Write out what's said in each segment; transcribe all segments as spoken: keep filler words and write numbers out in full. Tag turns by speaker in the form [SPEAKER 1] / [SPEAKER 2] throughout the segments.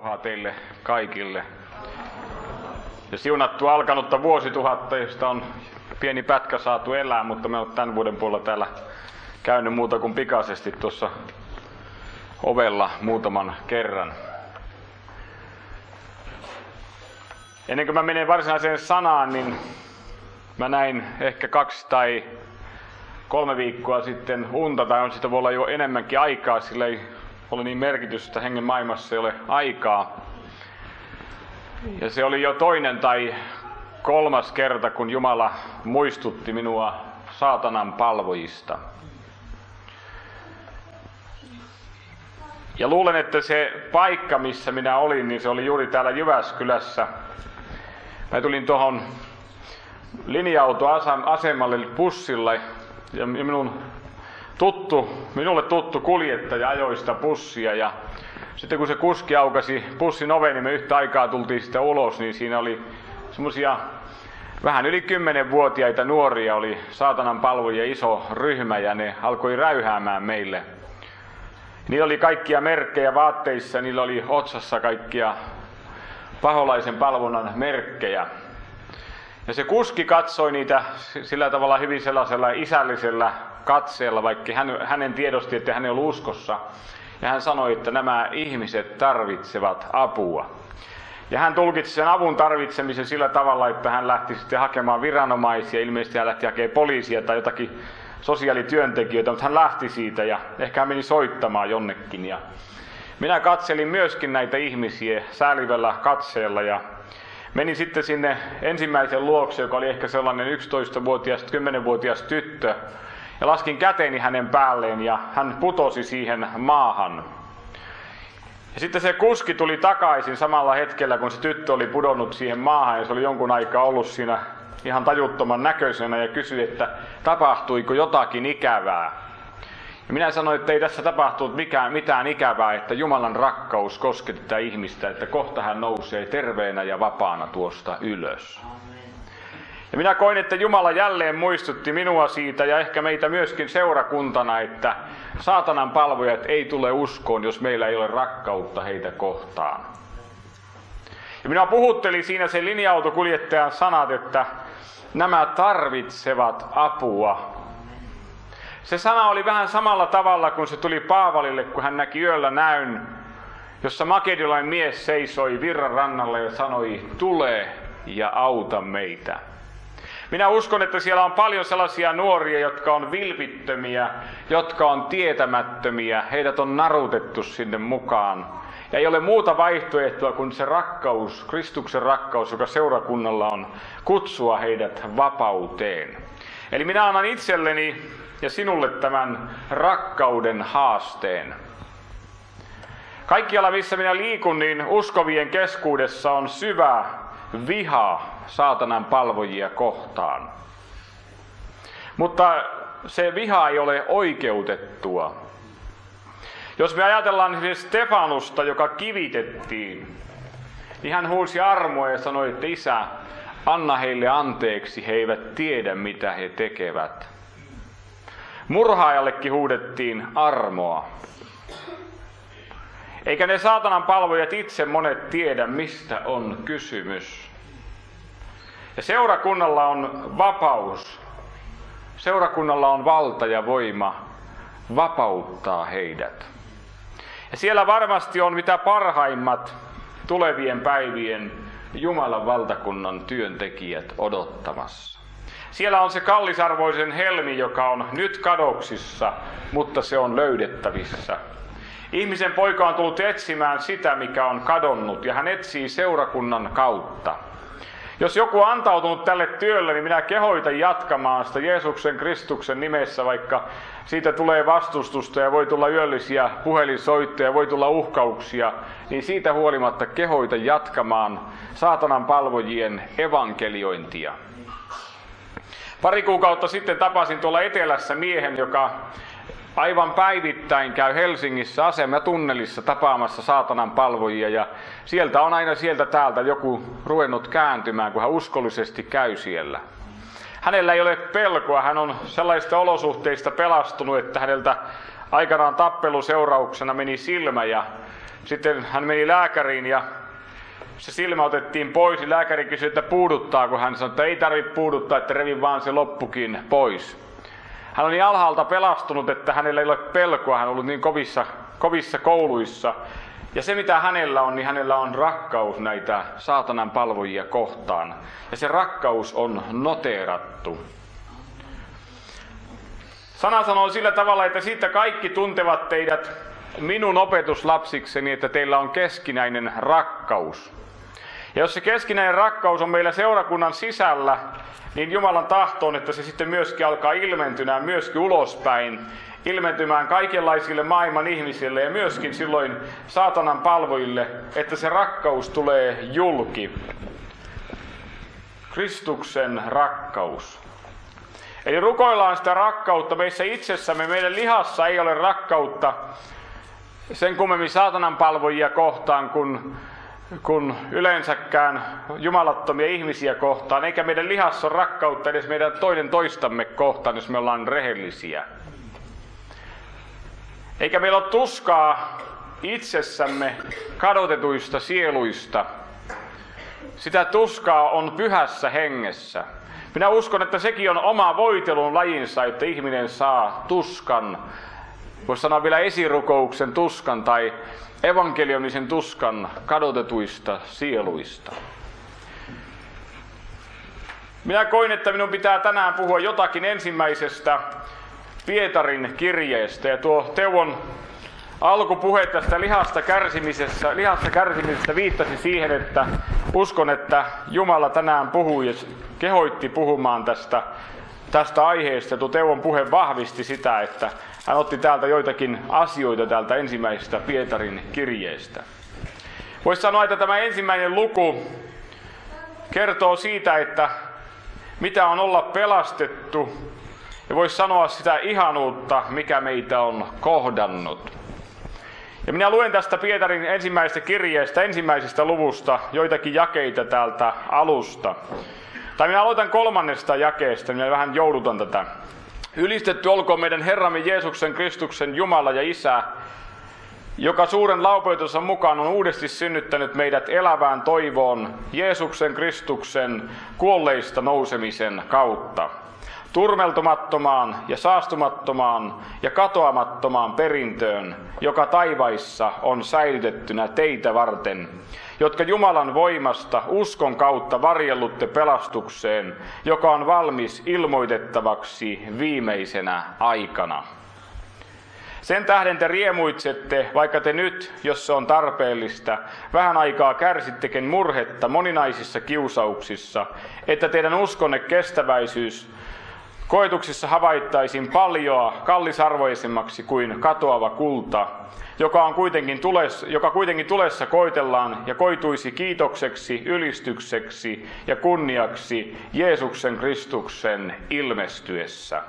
[SPEAKER 1] rauhaa teille kaikille. Ja siunattu alkanutta vuosituhatta, josta on pieni pätkä saatu elää, mutta me olemme tämän vuoden puolella täällä käynyt muuta kuin pikaisesti tuossa ovella muutaman kerran. Ennen kuin mä menen varsinaiseen sanaan, niin mä näin ehkä kaksi tai kolme viikkoa sitten unta, tai on sitä voi olla jo enemmänkin aikaa, sillä ei ole niin merkitystä, hengen maailmassa ei ole aikaa. Ja se oli jo toinen tai kolmas kerta, kun Jumala muistutti minua saatanan palvojista. Ja luulen, että se paikka, missä minä olin, niin se oli juuri täällä Jyväskylässä. Mä tulin tuohon linja-autoasemalle bussilla ja minun tuttu, minulle tuttu kuljettaja ajoi sitä bussia. Ja sitten kun se kuski aukasi bussin oven, niin me yhtä aikaa tultiin sitä ulos, niin siinä oli semmosia vähän yli kymmenvuotiaita nuoria, oli saatanan palvojia iso ryhmä ja ne alkoi räyhäämään meille. Niillä oli kaikkia merkkejä vaatteissa, niillä oli otsassa kaikkia paholaisen palvonnan merkkejä. Ja se kuski katsoi niitä sillä tavalla hyvin sellaisella isällisellä katseella, vaikka hän, hänen tiedosti, että hän ei ollut uskossa. Ja hän sanoi, että nämä ihmiset tarvitsevat apua. Ja hän tulkitsi sen avun tarvitsemisen sillä tavalla, että hän lähti sitten hakemaan viranomaisia, ilmeisesti hän lähti hakemaan poliisia tai jotakin sosiaalityöntekijöitä, mutta hän lähti siitä ja ehkä hän meni soittamaan jonnekin. Ja minä katselin myöskin näitä ihmisiä säälivällä katseella ja menin sitten sinne ensimmäisen luokse, joka oli ehkä sellainen yksitoistavuotias, kymmenvuotias tyttö. Ja laskin käteni hänen päälleen ja hän putosi siihen maahan. Ja sitten se kuski tuli takaisin samalla hetkellä, kun se tyttö oli pudonnut siihen maahan ja se oli jonkun aikaa ollut siinä ihan tajuttoman näköisenä ja kysyi, että tapahtuiko jotakin ikävää. Ja minä sanoin, että ei tässä tapahtunut mikään, mitään ikävää, että Jumalan rakkaus kosketti tätä ihmistä, että kohta hän nousee terveenä ja vapaana tuosta ylös. Ja minä koin, että Jumala jälleen muistutti minua siitä ja ehkä meitä myöskin seurakuntana, että saatanan palvojat ei tule uskoon, jos meillä ei ole rakkautta heitä kohtaan. Ja minä puhuttelin siinä sen linja-autokuljettajan sanat, että nämä tarvitsevat apua. Se sana oli vähän samalla tavalla, kun se tuli Paavalille, kun hän näki yöllä näyn, jossa makedonialainen mies seisoi virran rannalla ja sanoi, tule ja auta meitä. Minä uskon, että siellä on paljon sellaisia nuoria, jotka on vilpittömiä, jotka on tietämättömiä. Heidät on narutettu sinne mukaan. Ja ei ole muuta vaihtoehtoa kuin se rakkaus, Kristuksen rakkaus, joka seurakunnalla on, kutsua heidät vapauteen. Eli minä annan itselleni ja sinulle tämän rakkauden haasteen. Kaikkialla, missä minä liikun, niin uskovien keskuudessa on syvä viha saatanan palvojia kohtaan. Mutta se viha ei ole oikeutettua. Jos me ajatellaan siis Stefanusta, joka kivitettiin, niin hän huusi armoa ja sanoi, että Isä, anna heille anteeksi, he eivät tiedä mitä he tekevät. Murhaajallekin huudettiin armoa. Eikä ne saatanan palvojat itse monet tiedä, mistä on kysymys. Ja seurakunnalla on vapaus. Seurakunnalla on valta ja voima vapauttaa heidät. Ja siellä varmasti on mitä parhaimmat tulevien päivien Jumalan valtakunnan työntekijät odottamassa. Siellä on se kallisarvoisen helmi, joka on nyt kadoksissa, mutta se on löydettävissä. Ihmisen poika on tullut etsimään sitä, mikä on kadonnut, ja hän etsii seurakunnan kautta. Jos joku on antautunut tälle työlle, niin minä kehoitan jatkamaan sitä Jeesuksen Kristuksen nimessä, vaikka siitä tulee vastustusta ja voi tulla yöllisiä puhelinsoittoja, voi tulla uhkauksia, niin siitä huolimatta kehoitan jatkamaan saatanan palvojien evankeliointia. Pari kuukautta sitten tapasin tuolla etelässä miehen, joka aivan päivittäin käy Helsingissä asematunnelissa tapaamassa saatanan palvojia ja sieltä on aina sieltä täältä joku ruvennut kääntymään, kun hän uskollisesti käy siellä. Hänellä ei ole pelkoa, hän on sellaista olosuhteista pelastunut, että häneltä aikanaan tappeluseurauksena meni silmä ja sitten hän meni lääkäriin ja se silmä otettiin pois. Ja lääkäri kysyi, että puuduttaako. Hän sanoi, että ei tarvitse puuduttaa, että revi vaan se loppukin pois. Hän oli niin alhaalta pelastunut, että hänellä ei ole pelkoa. Hän on ollut niin kovissa, kovissa kouluissa. Ja se mitä hänellä on, niin hänellä on rakkaus näitä saatanan palvojia kohtaan. Ja se rakkaus on noteerattu. Sana sanoo sillä tavalla, että siitä kaikki tuntevat teidät minun opetuslapsikseni, että teillä on keskinäinen rakkaus. Ja jos se keskinäinen rakkaus on meillä seurakunnan sisällä, niin Jumalan tahto on, että se sitten myöskin alkaa ilmentymään myöskin ulospäin, ilmentymään kaikenlaisille maailman ihmisille ja myöskin silloin saatanan palvojille, että se rakkaus tulee julki. Kristuksen rakkaus. Eli rukoillaan sitä rakkautta meissä itsessämme, meidän lihassa ei ole rakkautta sen kummemmin saatanan palvojia kohtaan kuin, kuin yleensäkään jumalattomia ihmisiä kohtaan, eikä meidän lihassa ole rakkautta edes meidän toinen toistamme kohtaan, jos me ollaan rehellisiä. Eikä meillä ole tuskaa itsessämme kadotetuista sieluista. Sitä tuskaa on pyhässä hengessä. Minä uskon, että sekin on oma voitelun lajinsa, että ihminen saa tuskan, voisi sanoa vielä esirukouksen tuskan tai evankeliumisen tuskan kadotetuista sieluista. Minä koin, että minun pitää tänään puhua jotakin ensimmäisestä Pietarin kirjeestä. Ja tuo Teuvon alkupuhe tästä lihasta kärsimisessä, lihasta kärsimisestä viittasi siihen, että uskon, että Jumala tänään puhui ja kehoitti puhumaan tästä, tästä aiheesta. Tuo Teuvon puhe vahvisti sitä, että hän otti täältä joitakin asioita täältä ensimmäisestä Pietarin kirjeestä. Voisi sanoa, että tämä ensimmäinen luku kertoo siitä, että mitä on olla pelastettu, ja voisi sanoa sitä ihanuutta, mikä meitä on kohdannut. Ja minä luen tästä Pietarin ensimmäisestä kirjeestä, ensimmäisestä luvusta, joitakin jakeita täältä alusta. Tai minä aloitan kolmannesta jakeesta, minä vähän joudutan tätä. Ylistetty olkoon meidän Herramme Jeesuksen Kristuksen Jumala ja Isä, joka suuren laupeutensa mukaan on uudesti synnyttänyt meidät elävään toivoon Jeesuksen Kristuksen kuolleista nousemisen kautta. Turmeltumattomaan ja saastumattomaan ja katoamattomaan perintöön, joka taivaissa on säilytettynä teitä varten, jotka Jumalan voimasta uskon kautta varjellutte pelastukseen, joka on valmis ilmoitettavaksi viimeisenä aikana. Sen tähden te riemuitsette, vaikka te nyt, jos se on tarpeellista, vähän aikaa kärsittekin murhetta moninaisissa kiusauksissa, että teidän uskonne kestäväisyys koetuksissa havaittaisiin paljoa kallisarvoisemmaksi kuin katoava kulta, joka, on kuitenkin tulessa, joka kuitenkin tulessa koitellaan ja koituisi kiitokseksi, ylistykseksi ja kunniaksi Jeesuksen Kristuksen ilmestyessä.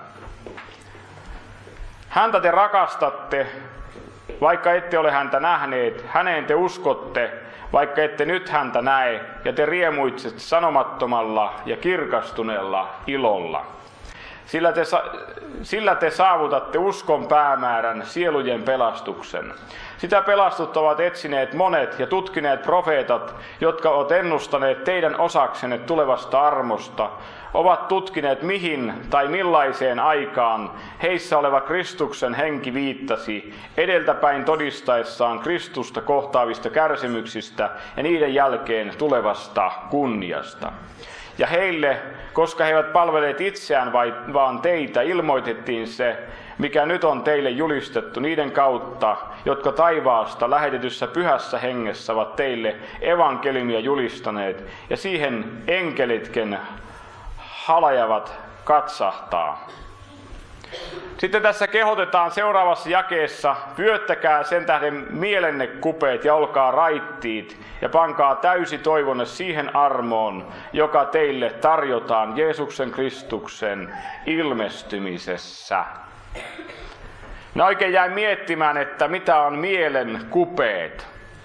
[SPEAKER 1] Häntä te rakastatte, vaikka ette ole häntä nähneet, häneen te uskotte, vaikka ette nyt häntä näe, ja te riemuitsette sanomattomalla ja kirkastuneella ilolla. Sillä te, sillä te saavutatte uskon päämäärän, sielujen pelastuksen. Sitä pelastusta ovat etsineet monet ja tutkineet profeetat, jotka ovat ennustaneet teidän osaksenne tulevasta armosta, ovat tutkineet mihin tai millaiseen aikaan heissä oleva Kristuksen henki viittasi, edeltäpäin todistaessaan Kristusta kohtaavista kärsimyksistä ja niiden jälkeen tulevasta kunniasta. Ja heille, koska he eivät palvelleet itseään vaan teitä, ilmoitettiin se, mikä nyt on teille julistettu niiden kautta, jotka taivaasta lähetetyssä pyhässä hengessä ovat teille evankeliumia julistaneet, ja siihen enkelitkin halajavat katsahtaa. Sitten tässä kehotetaan seuraavassa jakeessa, vyöttäkää sen tähden mielenne kupeet ja olkaa raittiit ja pankaa täysi toivonne siihen armoon, joka teille tarjotaan Jeesuksen Kristuksen ilmestymisessä. Minä oikein jäin miettimään, että mitä on mielen kupeet.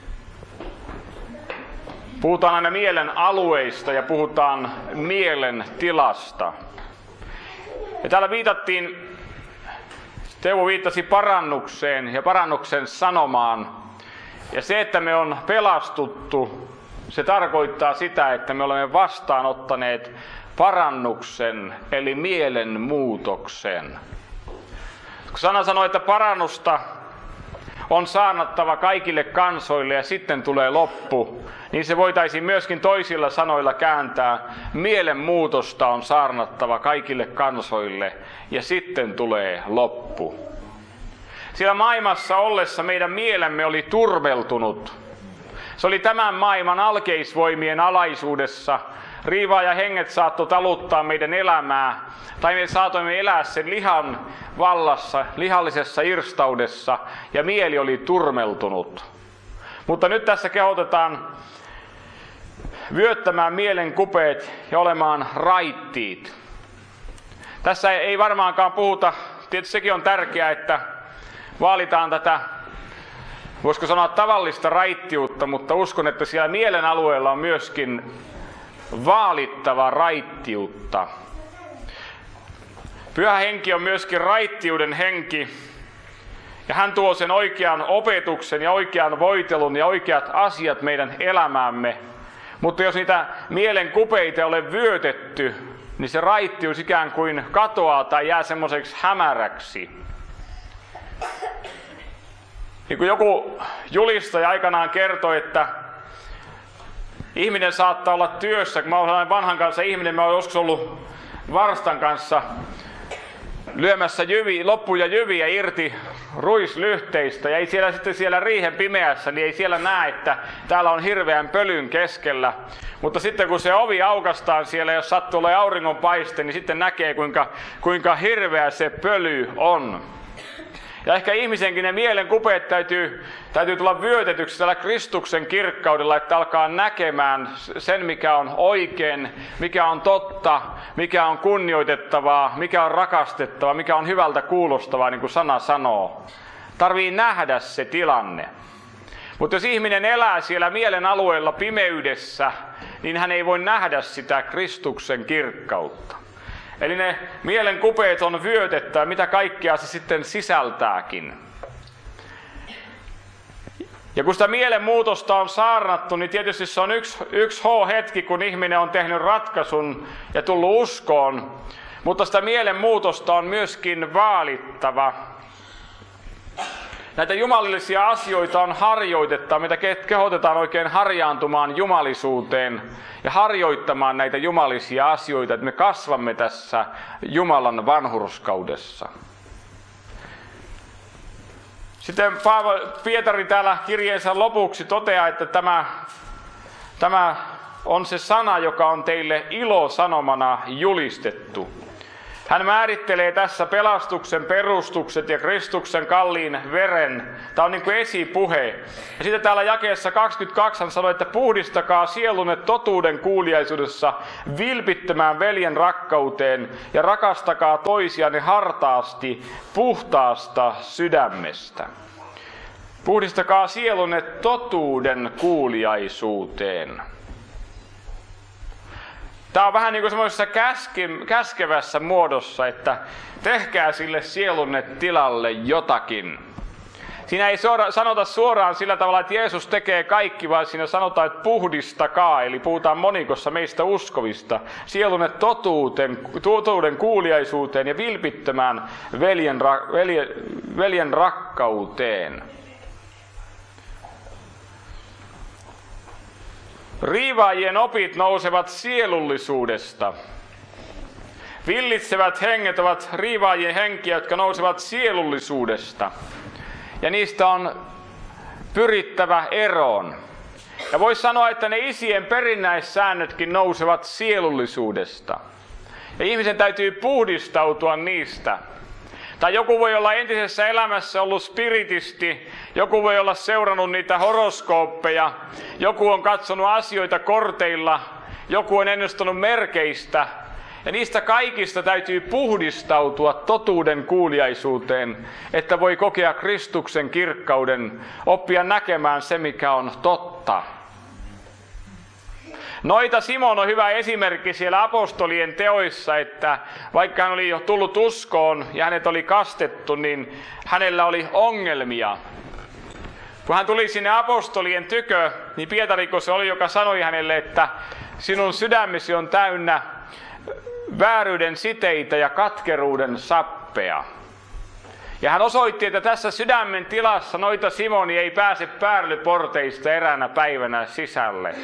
[SPEAKER 1] Puhutaan aina mielen alueista ja puhutaan mielen tilasta. Ja täällä viitattiin, Teuvo viittasi parannukseen ja parannuksen sanomaan. Ja se, että me on pelastuttu, se tarkoittaa sitä, että me olemme vastaanottaneet parannuksen, eli mielenmuutoksen. Kun sana sanoo, että parannusta on saarnattava kaikille kansoille ja sitten tulee loppu, niin se voitaisiin myöskin toisilla sanoilla kääntää. Mielenmuutosta on saarnattava kaikille kansoille ja sitten tulee loppu. Siellä maailmassa ollessa meidän mielemme oli turmeltunut. Se oli tämän maailman alkeisvoimien alaisuudessa. Riivaaja henget saattoi taluttaa meidän elämää, tai me saatoimme elää sen lihan vallassa, lihallisessa irstaudessa, ja mieli oli turmeltunut. Mutta nyt tässä kehotetaan vyöttämään mielen kupeet ja olemaan raittiit. Tässä ei varmaankaan puhuta, tietysti sekin on tärkeää, että vaalitaan tätä, voisiko sanoa tavallista raittiutta, mutta uskon, että siellä mielen alueella on myöskin vaalittava raittiutta. Pyhä henki on myöskin raittiuden henki, ja hän tuo sen oikean opetuksen ja oikean voitelun ja oikeat asiat meidän elämäämme. Mutta jos niitä mielen kupeita ei ole vyötetty, niin se raittius ikään kuin katoaa tai jää semmoiseksi hämäräksi. Niin kuin joku julistaja aikanaan kertoi, että ihminen saattaa olla työssä, kun mä olen vanhan kanssa ihminen, mä olen joskus ollut varstan kanssa lyömässä jyviä, loppuja jyviä irti ruislyhteistä, ja ei siellä sitten siellä riihen pimeässä, niin ei siellä näe, että täällä on hirveän pölyn keskellä. Mutta sitten kun se ovi aukastaan siellä, jos sattuu olemaan auringonpaiste, niin sitten näkee kuinka, kuinka hirveä se pöly on. Ja ehkä ihmisenkin ne mielen kupeet täytyy, täytyy tulla vyötetyksi tällä Kristuksen kirkkaudella, että alkaa näkemään sen, mikä on oikein, mikä on totta, mikä on kunnioitettavaa, mikä on rakastettavaa, mikä on hyvältä kuulostavaa, niin kuin sana sanoo. Tarvii nähdä se tilanne. Mutta jos ihminen elää siellä mielen alueella pimeydessä, niin hän ei voi nähdä sitä Kristuksen kirkkautta. Eli ne mielen kupeet on vyötettävä, mitä kaikkea se sitten sisältääkin. Ja kun sitä mielenmuutosta on saarnattu, niin tietysti se on yksi, yksi H-hetki, kun ihminen on tehnyt ratkaisun ja tullut uskoon. Mutta sitä mielenmuutosta on myöskin vaalittava. Näitä jumalillisia asioita on harjoitettava, mitä kehotetaan oikein harjaantumaan jumalisuuteen ja harjoittamaan näitä jumalisia asioita, että me kasvamme tässä Jumalan vanhurskaudessa. Sitten Paavali, Pietari täällä kirjeensä lopuksi toteaa, että tämä, tämä on se sana, joka on teille ilosanomana julistettu. Hän määrittelee tässä pelastuksen perustukset ja Kristuksen kalliin veren. Tämä on niin kuin esipuhe. Ja sitten täällä jakeessa kaksikymmentäkaksi hän sanoi, että puhdistakaa sielunne totuuden kuuliaisuudessa vilpittömään veljen rakkauteen ja rakastakaa toisianne hartaasti puhtaasta sydämestä. Puhdistakaa sielunne totuuden kuuliaisuuteen. Tämä on vähän niin kuin semmoisessa käskevässä muodossa, että tehkää sille sielunne tilalle jotakin. Siinä ei suora, sanota suoraan sillä tavalla, että Jeesus tekee kaikki, vaan siinä sanotaan, että puhdistakaa, eli puhutaan monikossa meistä uskovista. Sielunne totuuden, totuuden kuuliaisuuteen ja vilpittömään veljen, veljen, veljen rakkauteen. Riivaajien opit nousevat sielullisuudesta. Villitsevät henget ovat riivaajien henkiä, jotka nousevat sielullisuudesta. Ja niistä on pyrittävä eroon. Ja voisi sanoa, että ne isien perinnäissäännötkin nousevat sielullisuudesta. Ja ihmisen täytyy puhdistautua niistä. Tai joku voi olla entisessä elämässä ollut spiritisti, joku voi olla seurannut niitä horoskooppeja, joku on katsonut asioita korteilla, joku on ennustanut merkeistä. Ja niistä kaikista täytyy puhdistautua totuuden kuuliaisuuteen, että voi kokea Kristuksen kirkkauden, oppia näkemään se, mikä on totta. Noita Simon on hyvä esimerkki siellä apostolien teoissa, että vaikka hän oli jo tullut uskoon ja hänet oli kastettu, niin hänellä oli ongelmia. Kun hän tuli sinne apostolien tykö, niin Pietariko se oli, joka sanoi hänelle, että sinun sydämesi on täynnä vääryyden siteitä ja katkeruuden sappea. Ja hän osoitti, että tässä sydämen tilassa noita Simoni ei pääse päärlyporteista eräänä päivänä sisälle.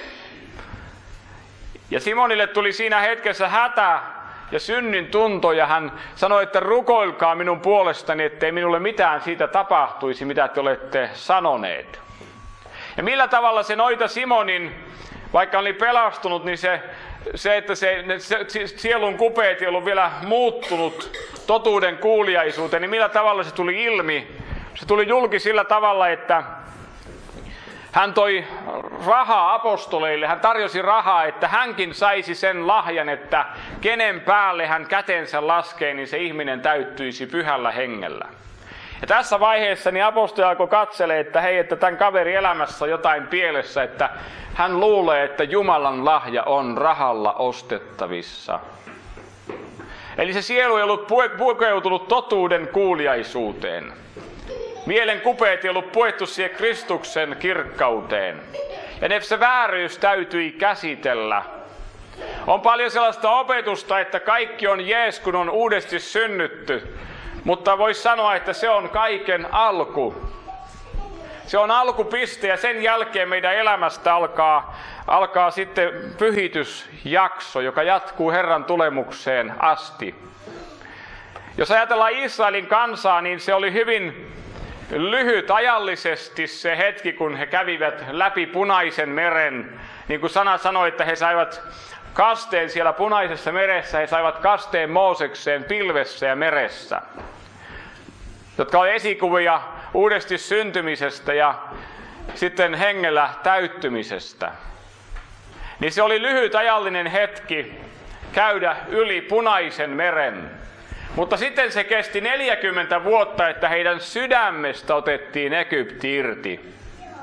[SPEAKER 1] Ja Simonille tuli siinä hetkessä hätä ja synnin tunto, ja hän sanoi, että rukoilkaa minun puolestani, ettei minulle mitään siitä tapahtuisi, mitä te olette sanoneet. Ja millä tavalla se noita Simonin, vaikka oli pelastunut, niin se, se että se, se sielun kupeet ei ollut vielä muuttunut totuuden kuuliaisuuteen, niin millä tavalla se tuli ilmi? Se tuli julki sillä tavalla, että hän toi rahaa apostoleille, hän tarjosi rahaa, että hänkin saisi sen lahjan, että kenen päälle hän kätensä laskee, niin se ihminen täyttyisi pyhällä hengellä. Ja tässä vaiheessa niin apostoli alkoi katsella, että hei, että tämän kaverin elämässä on jotain pielessä, että hän luulee, että Jumalan lahja on rahalla ostettavissa. Eli se sielu ei ollut pukeutunut totuuden kuuliaisuuteen. Mielen kupeet ei ollut puettu siihen Kristuksen kirkkauteen. Ja se vääryys täytyi käsitellä. On paljon sellaista opetusta, että kaikki on jees, kun on uudesti synnytty. Mutta voisi sanoa, että se on kaiken alku. Se on alkupiste ja sen jälkeen meidän elämästä alkaa, alkaa sitten pyhitysjakso, joka jatkuu Herran tulemukseen asti. Jos ajatellaan Israelin kansaa, niin se oli hyvin lyhyt ajallisesti se hetki, kun he kävivät läpi Punaisen meren. Niin kuin sana sanoi, että he saivat kasteen siellä Punaisessa meressä, he saivat kasteen Moosekseen pilvessä ja meressä, jotka oli esikuvia uudesti syntymisestä ja sitten hengellä täyttymisestä. Niin se oli lyhyt ajallinen hetki käydä yli Punaisen meren. Mutta sitten se kesti neljäkymmentä vuotta, että heidän sydämestä otettiin Egypti irti.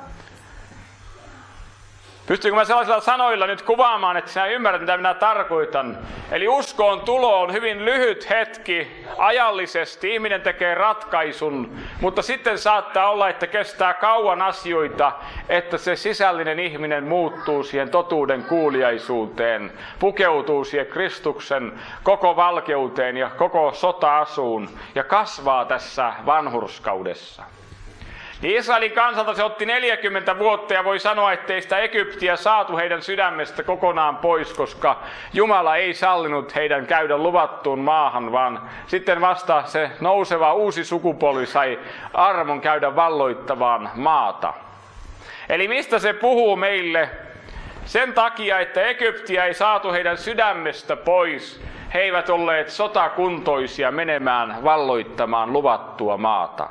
[SPEAKER 1] Pystyykö mä sellaisilla sanoilla nyt kuvaamaan, että sinä ymmärrät, mitä minä tarkoitan? Eli uskoon tulo on hyvin lyhyt hetki ajallisesti. Ihminen tekee ratkaisun, mutta sitten saattaa olla, että kestää kauan asioita, että se sisällinen ihminen muuttuu siihen totuuden kuuliaisuuteen, pukeutuu siihen Kristuksen koko valkeuteen ja koko sota-asuun ja kasvaa tässä vanhurskaudessa. Niin Israelin kansalta se otti neljäkymmentä vuotta ja voi sanoa, ettei sitä Egyptiä saatu heidän sydämestä kokonaan pois, koska Jumala ei sallinut heidän käydä luvattuun maahan, vaan sitten vasta se nouseva uusi sukupolvi sai armon käydä valloittavaan maata. Eli mistä se puhuu meille? Sen takia, että Egyptiä ei saatu heidän sydämestä pois, he eivät olleet sotakuntoisia menemään valloittamaan luvattua maata.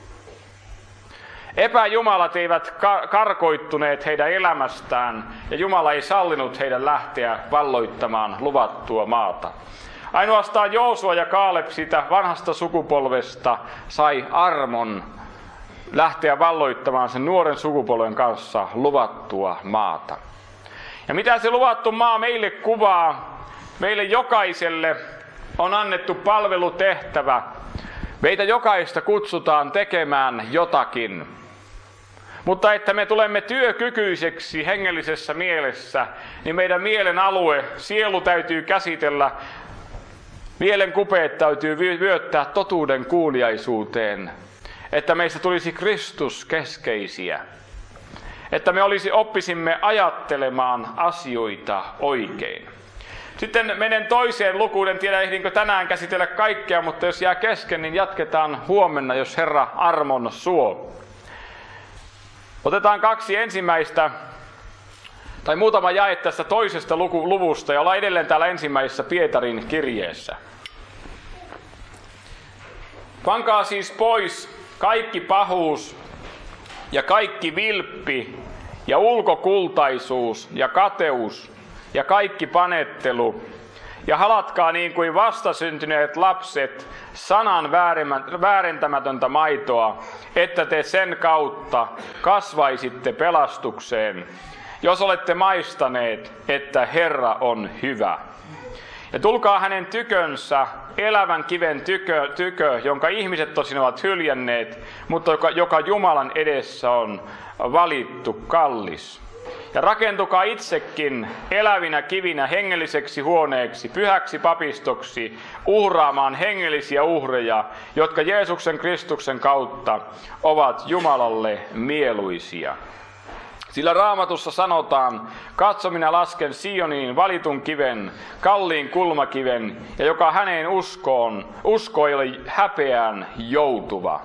[SPEAKER 1] Epäjumalat eivät karkoittuneet heidän elämästään ja Jumala ei sallinut heidän lähteä valloittamaan luvattua maata. Ainoastaan Joosua ja Kaaleb siitä vanhasta sukupolvesta sai armon lähteä valloittamaan sen nuoren sukupolven kanssa luvattua maata. Ja mitä se luvattu maa meille kuvaa? Meille jokaiselle on annettu palvelutehtävä. Meitä jokaista kutsutaan tekemään jotakin. Mutta että me tulemme työkykyiseksi hengellisessä mielessä, niin meidän mielen alue, sielu täytyy käsitellä, mielen kupeet täytyy vyöttää totuuden kuuliaisuuteen, että meistä tulisi Kristus keskeisiä, että me olisi, oppisimme ajattelemaan asioita oikein. Sitten menen toiseen lukuun, en tiedä ehdinkö tänään käsitellä kaikkea, mutta jos jää kesken, niin jatketaan huomenna, jos Herra armon suo. Otetaan kaksi ensimmäistä, tai muutama jae tästä toisesta luku, luvusta, ja ollaan edelleen täällä ensimmäisessä Pietarin kirjeessä. Pankaa siis pois kaikki pahuus ja kaikki vilppi ja ulkokultaisuus ja kateus ja kaikki panettelu, ja halatkaa niin kuin vastasyntyneet lapset sanan väärentämätöntä maitoa, että te sen kautta kasvaisitte pelastukseen, jos olette maistaneet, että Herra on hyvä. Ja tulkaa hänen tykönsä, elävän kiven tykö, tykö jonka ihmiset tosin ovat hyljänneet, mutta joka, joka Jumalan edessä on valittu kallis. Ja rakentukaa itsekin elävinä kivinä hengelliseksi huoneeksi, pyhäksi papistoksi, uhraamaan hengellisiä uhreja, jotka Jeesuksen Kristuksen kautta ovat Jumalalle mieluisia. Sillä Raamatussa sanotaan, katso minä lasken Sioniin valitun kiven, kalliin kulmakiven, ja joka häneen uskoon, usko ei ole häpeään joutuva.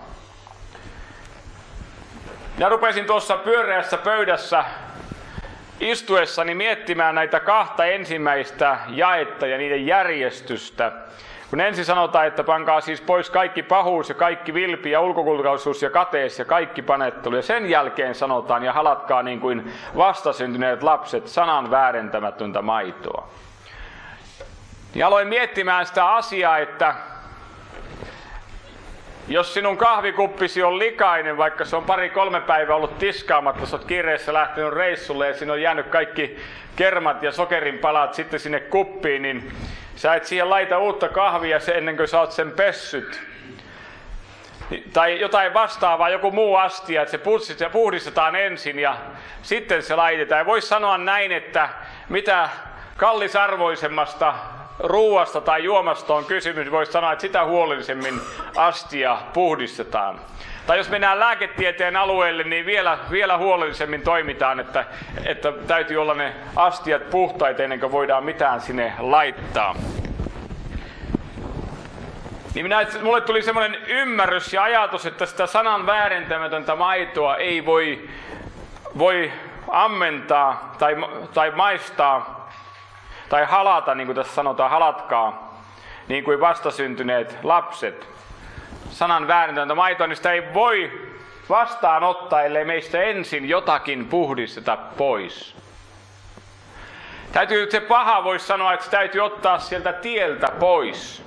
[SPEAKER 1] Ja rupesin tuossa pyöreässä pöydässä istuessani miettimään näitä kahta ensimmäistä jaetta ja niiden järjestystä. Kun ensin sanotaan, että pankaa siis pois kaikki pahuus ja kaikki vilpi ja ulkokulkaisuus ja kateus ja kaikki panettelu. Ja sen jälkeen sanotaan, ja halatkaa niin kuin vastasyntyneet lapset sanan väärentämätöntä maitoa. Ja aloin miettimään sitä asiaa, että jos sinun kahvikuppisi on likainen, vaikka se on pari-kolme päivää ollut tiskaamatta, sä oot kiireessä lähtenyt reissulle ja siinä on jäänyt kaikki kermat ja sokerinpalat sitten sinne kuppiin, niin sä et siihen laita uutta kahvia ennen kuin sä oot sen pessyt. Tai jotain vastaavaa, joku muu astia, että se puhdistetaan ensin ja sitten se laitetaan. Ja voisi sanoa näin, että mitä kallisarvoisemmasta ruuasta tai juomasta on kysymys, voisi sanoa, että sitä huolellisemmin astia puhdistetaan. Tai jos mennään lääketieteen alueelle, niin vielä, vielä huolellisemmin toimitaan, että, että täytyy olla ne astiat puhtaita ennen kuin voidaan mitään sinne laittaa. Niin minä, mulle tuli semmoinen ymmärrys ja ajatus, että sitä sanan väärentämätöntä maitoa ei voi, voi ammentaa tai, tai maistaa tai halata, niin kuin tässä sanotaan, halatkaa, niin kuin vastasyntyneet lapset. Sanan väärentämätöntä maitoa, niin sitä ei voi vastaanottaa, ellei meistä ensin jotakin puhdisteta pois. Täytyy, se paha voisi sanoa, että se täytyy ottaa sieltä tieltä pois.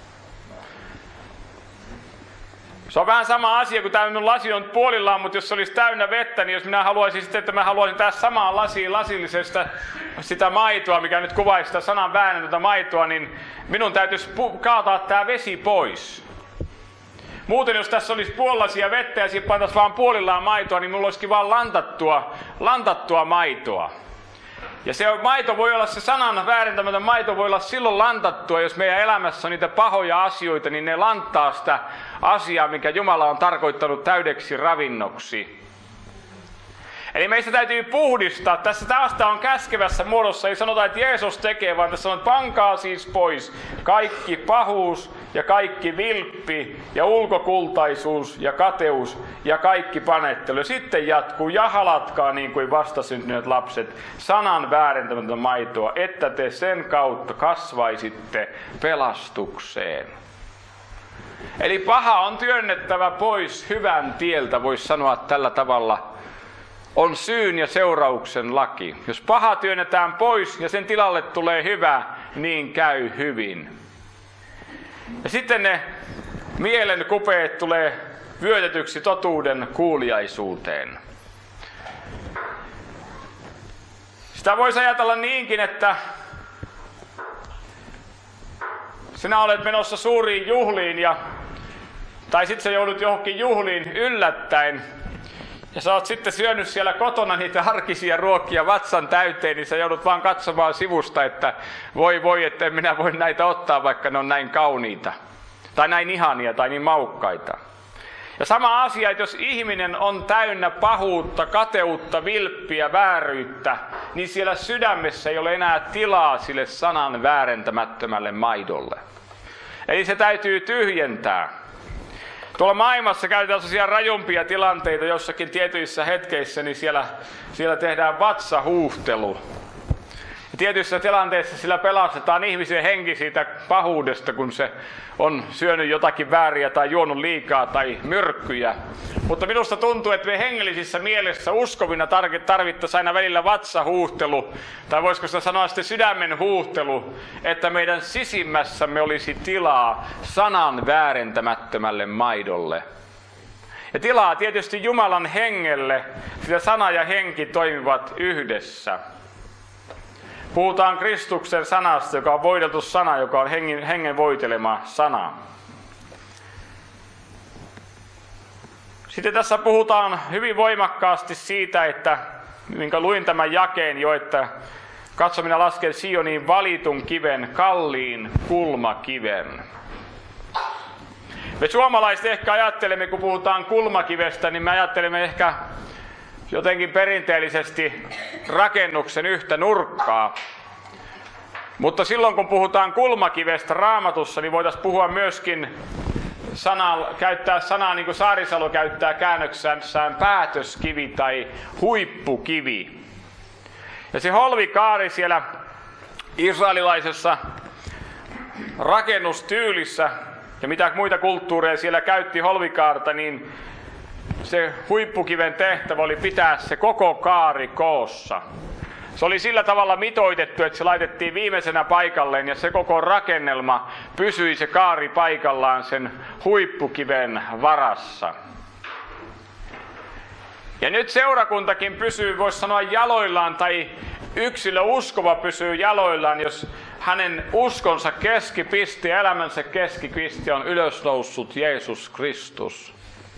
[SPEAKER 1] Se on vähän sama asia, kun tämä minun lasi on puolillaan, mutta jos se olisi täynnä vettä, niin jos minä haluaisin sitten, että mä haluaisin tässä samaan lasiin lasillisesta sitä maitoa, mikä nyt kuvaisi sitä sanan väännetöntä maitoa, niin minun täytyisi kaataa tämä vesi pois. Muuten jos tässä olisi puolilasia vettä ja siinä pantaisiin vaan puolillaan maitoa, niin minulla olisikin vaan lantattua, lantattua maitoa. Ja se maito voi olla, se sanan väärentämätön maito voi olla silloin lantattua, jos meidän elämässä on niitä pahoja asioita, niin ne lanttaa sitä asiaa, mikä Jumala on tarkoittanut täydeksi ravinnoksi. Eli meistä täytyy puhdistaa. Tässä taas on käskevässä muodossa, ei sanota, että Jeesus tekee, vaan tässä on, että pankaa siis pois kaikki pahuus ja kaikki vilppi ja ulkokultaisuus ja kateus ja kaikki panettelu. Ja sitten jatkuu, ja halatkaa niin kuin vastasyntyneet lapset sanan väärentämätöntä maitoa, että te sen kautta kasvaisitte pelastukseen. Eli paha on työnnettävä pois hyvän tieltä, voisi sanoa tällä tavalla. On syyn ja seurauksen laki. Jos paha työnnetään pois ja sen tilalle tulee hyvä, niin käy hyvin. Ja sitten ne mielen kupeet tulee vyötetyksi totuuden kuuliaisuuteen. Sitä voisi ajatella niinkin, että sinä olet menossa suuriin juhliin, ja, tai sitten sä joudut johonkin juhliin yllättäen, ja sä oot sitten syönyt siellä kotona niitä arkisia ruokia vatsan täyteen, niin sä joudut vaan katsomaan sivusta, että voi voi, että en minä voi näitä ottaa, vaikka ne on näin kauniita. Tai näin ihania, tai niin maukkaita. Ja sama asia, että jos ihminen on täynnä pahuutta, kateutta, vilppiä, vääryyttä, niin siellä sydämessä ei ole enää tilaa sille sanan väärentämättömälle maidolle. Eli se täytyy tyhjentää. Tuolla maailmassa käytetään sellaisia rajumpia tilanteita jossakin tietyissä hetkeissä, niin siellä, siellä tehdään vatsahuuhtelu. Ja tietyissä tilanteissa sillä pelastetaan ihmisen henki siitä pahuudesta, kun se on syönyt jotakin vääriä tai juonut liikaa tai myrkkyjä. Mutta minusta tuntuu, että me hengellisissä mielessä uskovina tarvittaisiin aina välillä vatsahuuhtelu, tai voisiko sitä sanoa sitten sydämen huuhtelu, että meidän sisimmässämme olisi tilaa sanan väärentämättömälle maidolle. Ja tilaa tietysti Jumalan hengelle, sillä sana ja henki toimivat yhdessä. puhutaan Kristuksen sanasta, joka on voideltu sana, joka on hengen, hengen voitelema sana. Sitten tässä puhutaan hyvin voimakkaasti siitä, että minkä luin tämän jakeen jo, että katso, minä lasken Sioniin valitun kiven, kalliin kulmakiven. Me suomalaiset ehkä ajattelemme, kun puhutaan kulmakivestä, niin me ajattelemme ehkä jotenkin perinteellisesti rakennuksen yhtä nurkkaa. Mutta silloin kun puhutaan kulmakivestä Raamatussa, niin voitaisiin puhua myöskin sanaa, käyttää sanaa niin kuin Saarisalo käyttää käännöksessään päätöskivi tai huippukivi. Ja se holvikaari siellä israelilaisessa rakennustyylissä ja mitä muita kulttuureja siellä käytti holvikaarta, niin se huippukiven tehtävä oli pitää se koko kaari koossa. Se oli sillä tavalla mitoitettu, että se laitettiin viimeisenä paikalleen ja se koko rakennelma pysyi se kaari paikallaan sen huippukiven varassa. Ja nyt seurakuntakin pysyy, voisi sanoa, jaloillaan, tai yksilö uskova pysyy jaloillaan, jos hänen uskonsa keskipiste ja elämänsä keskipiste on ylösnoussut Jeesus Kristus.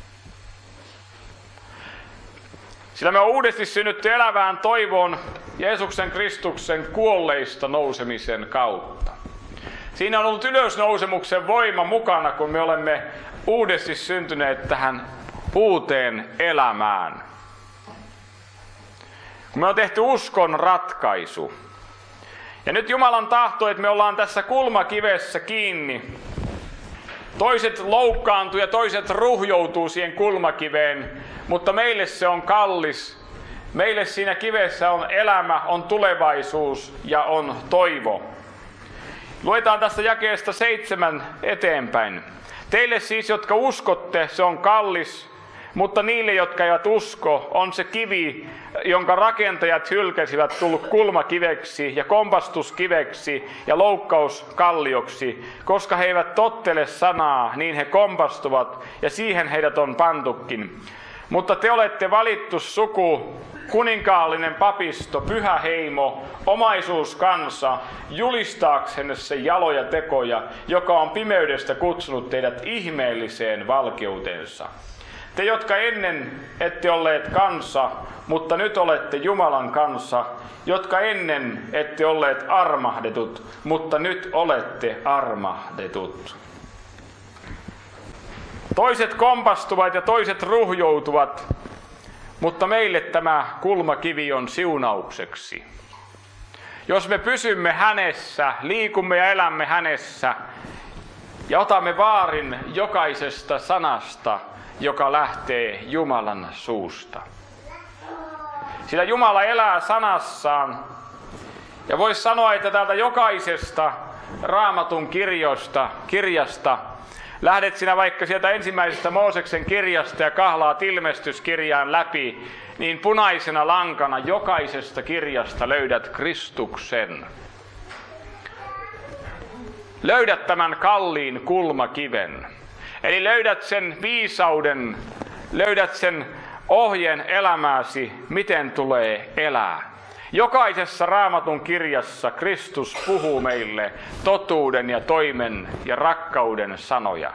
[SPEAKER 1] Sillä me on uudesti synnytty elävään toivoon Jeesuksen Kristuksen kuolleista nousemisen kautta. Siinä on ollut ylösnousemuksen voima mukana, kun me olemme uudesti syntyneet tähän uuteen elämään. Kun me on tehty uskon ratkaisu. Ja nyt Jumalan tahto, että me ollaan tässä kulmakivessä kiinni. Toiset loukkaantuu ja toiset ruhjoutuu siihen kulmakiveen, mutta meille se on kallis. Meille siinä kivessä on elämä, on tulevaisuus ja on toivo. Luetaan tästä jakeesta seitsemän eteenpäin. Teille siis, jotka uskotte, se on kallis, mutta niille, jotka eivät usko, on se kivi, jonka rakentajat hylkäsivät, tullut kulmakiveksi ja kompastuskiveksi ja loukkauskallioksi. Koska he eivät tottele sanaa, niin he kompastuvat ja siihen heidät on pantukin. Mutta te olette valittu suku, kuninkaallinen papisto, pyhä heimo, omaisuuskansa, julistaaksenne se jaloja tekoja, joka on pimeydestä kutsunut teidät ihmeelliseen valkeutensa. Te, jotka ennen ette olleet kansa, mutta nyt olette Jumalan kansa, jotka ennen ette olleet armahdetut, mutta nyt olette armahdetut. Toiset kompastuvat ja toiset ruhjoutuvat, mutta meille tämä kulmakivi on siunaukseksi. Jos me pysymme hänessä, liikumme ja elämme hänessä ja otamme vaarin jokaisesta sanasta, joka lähtee Jumalan suusta. Sillä Jumala elää sanassaan. Ja voisi sanoa, että täältä jokaisesta Raamatun kirjoista, kirjasta, lähdet sinä vaikka sieltä ensimmäisestä Mooseksen kirjasta ja kahlaat ilmestyskirjaan läpi, niin punaisena lankana jokaisesta kirjasta löydät Kristuksen. Löydät tämän kalliin kulmakiven. Eli löydät sen viisauden, löydät sen ohjeen elämääsi, miten tulee elää. Jokaisessa Raamatun kirjassa Kristus puhuu meille totuuden ja toimen ja rakkauden sanoja.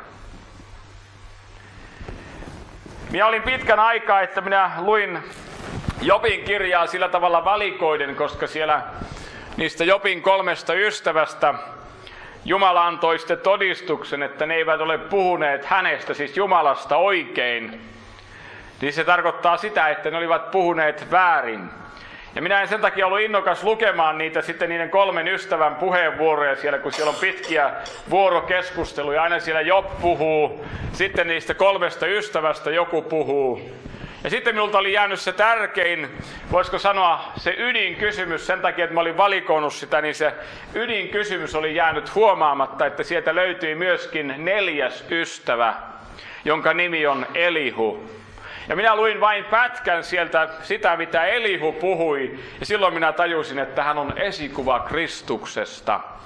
[SPEAKER 1] Minä olin pitkän aikaa, että minä luin Jobin kirjaa sillä tavalla valikoiden, koska siellä niistä Jobin kolmesta ystävästä Jumala antoi sitten todistuksen, että ne eivät ole puhuneet hänestä, siis Jumalasta oikein. Niin se tarkoittaa sitä, että ne olivat puhuneet väärin. Ja minä en sen takia ollut innokas lukemaan niitä sitten niiden kolmen ystävän puheenvuoroja siellä, kun siellä on pitkiä vuorokeskusteluja. Aina siellä Job puhuu, sitten niistä kolmesta ystävästä joku puhuu. Ja sitten minulta oli jäänyt se tärkein, voisiko sanoa se ydinkysymys, sen takia, että mä olin valikoinut sitä, niin se ydinkysymys oli jäänyt huomaamatta, että sieltä löytyi myöskin neljäs ystävä, jonka nimi on Elihu. Ja minä luin vain pätkän sieltä sitä, mitä Elihu puhui, ja silloin minä tajusin, että hän on esikuva Kristuksesta.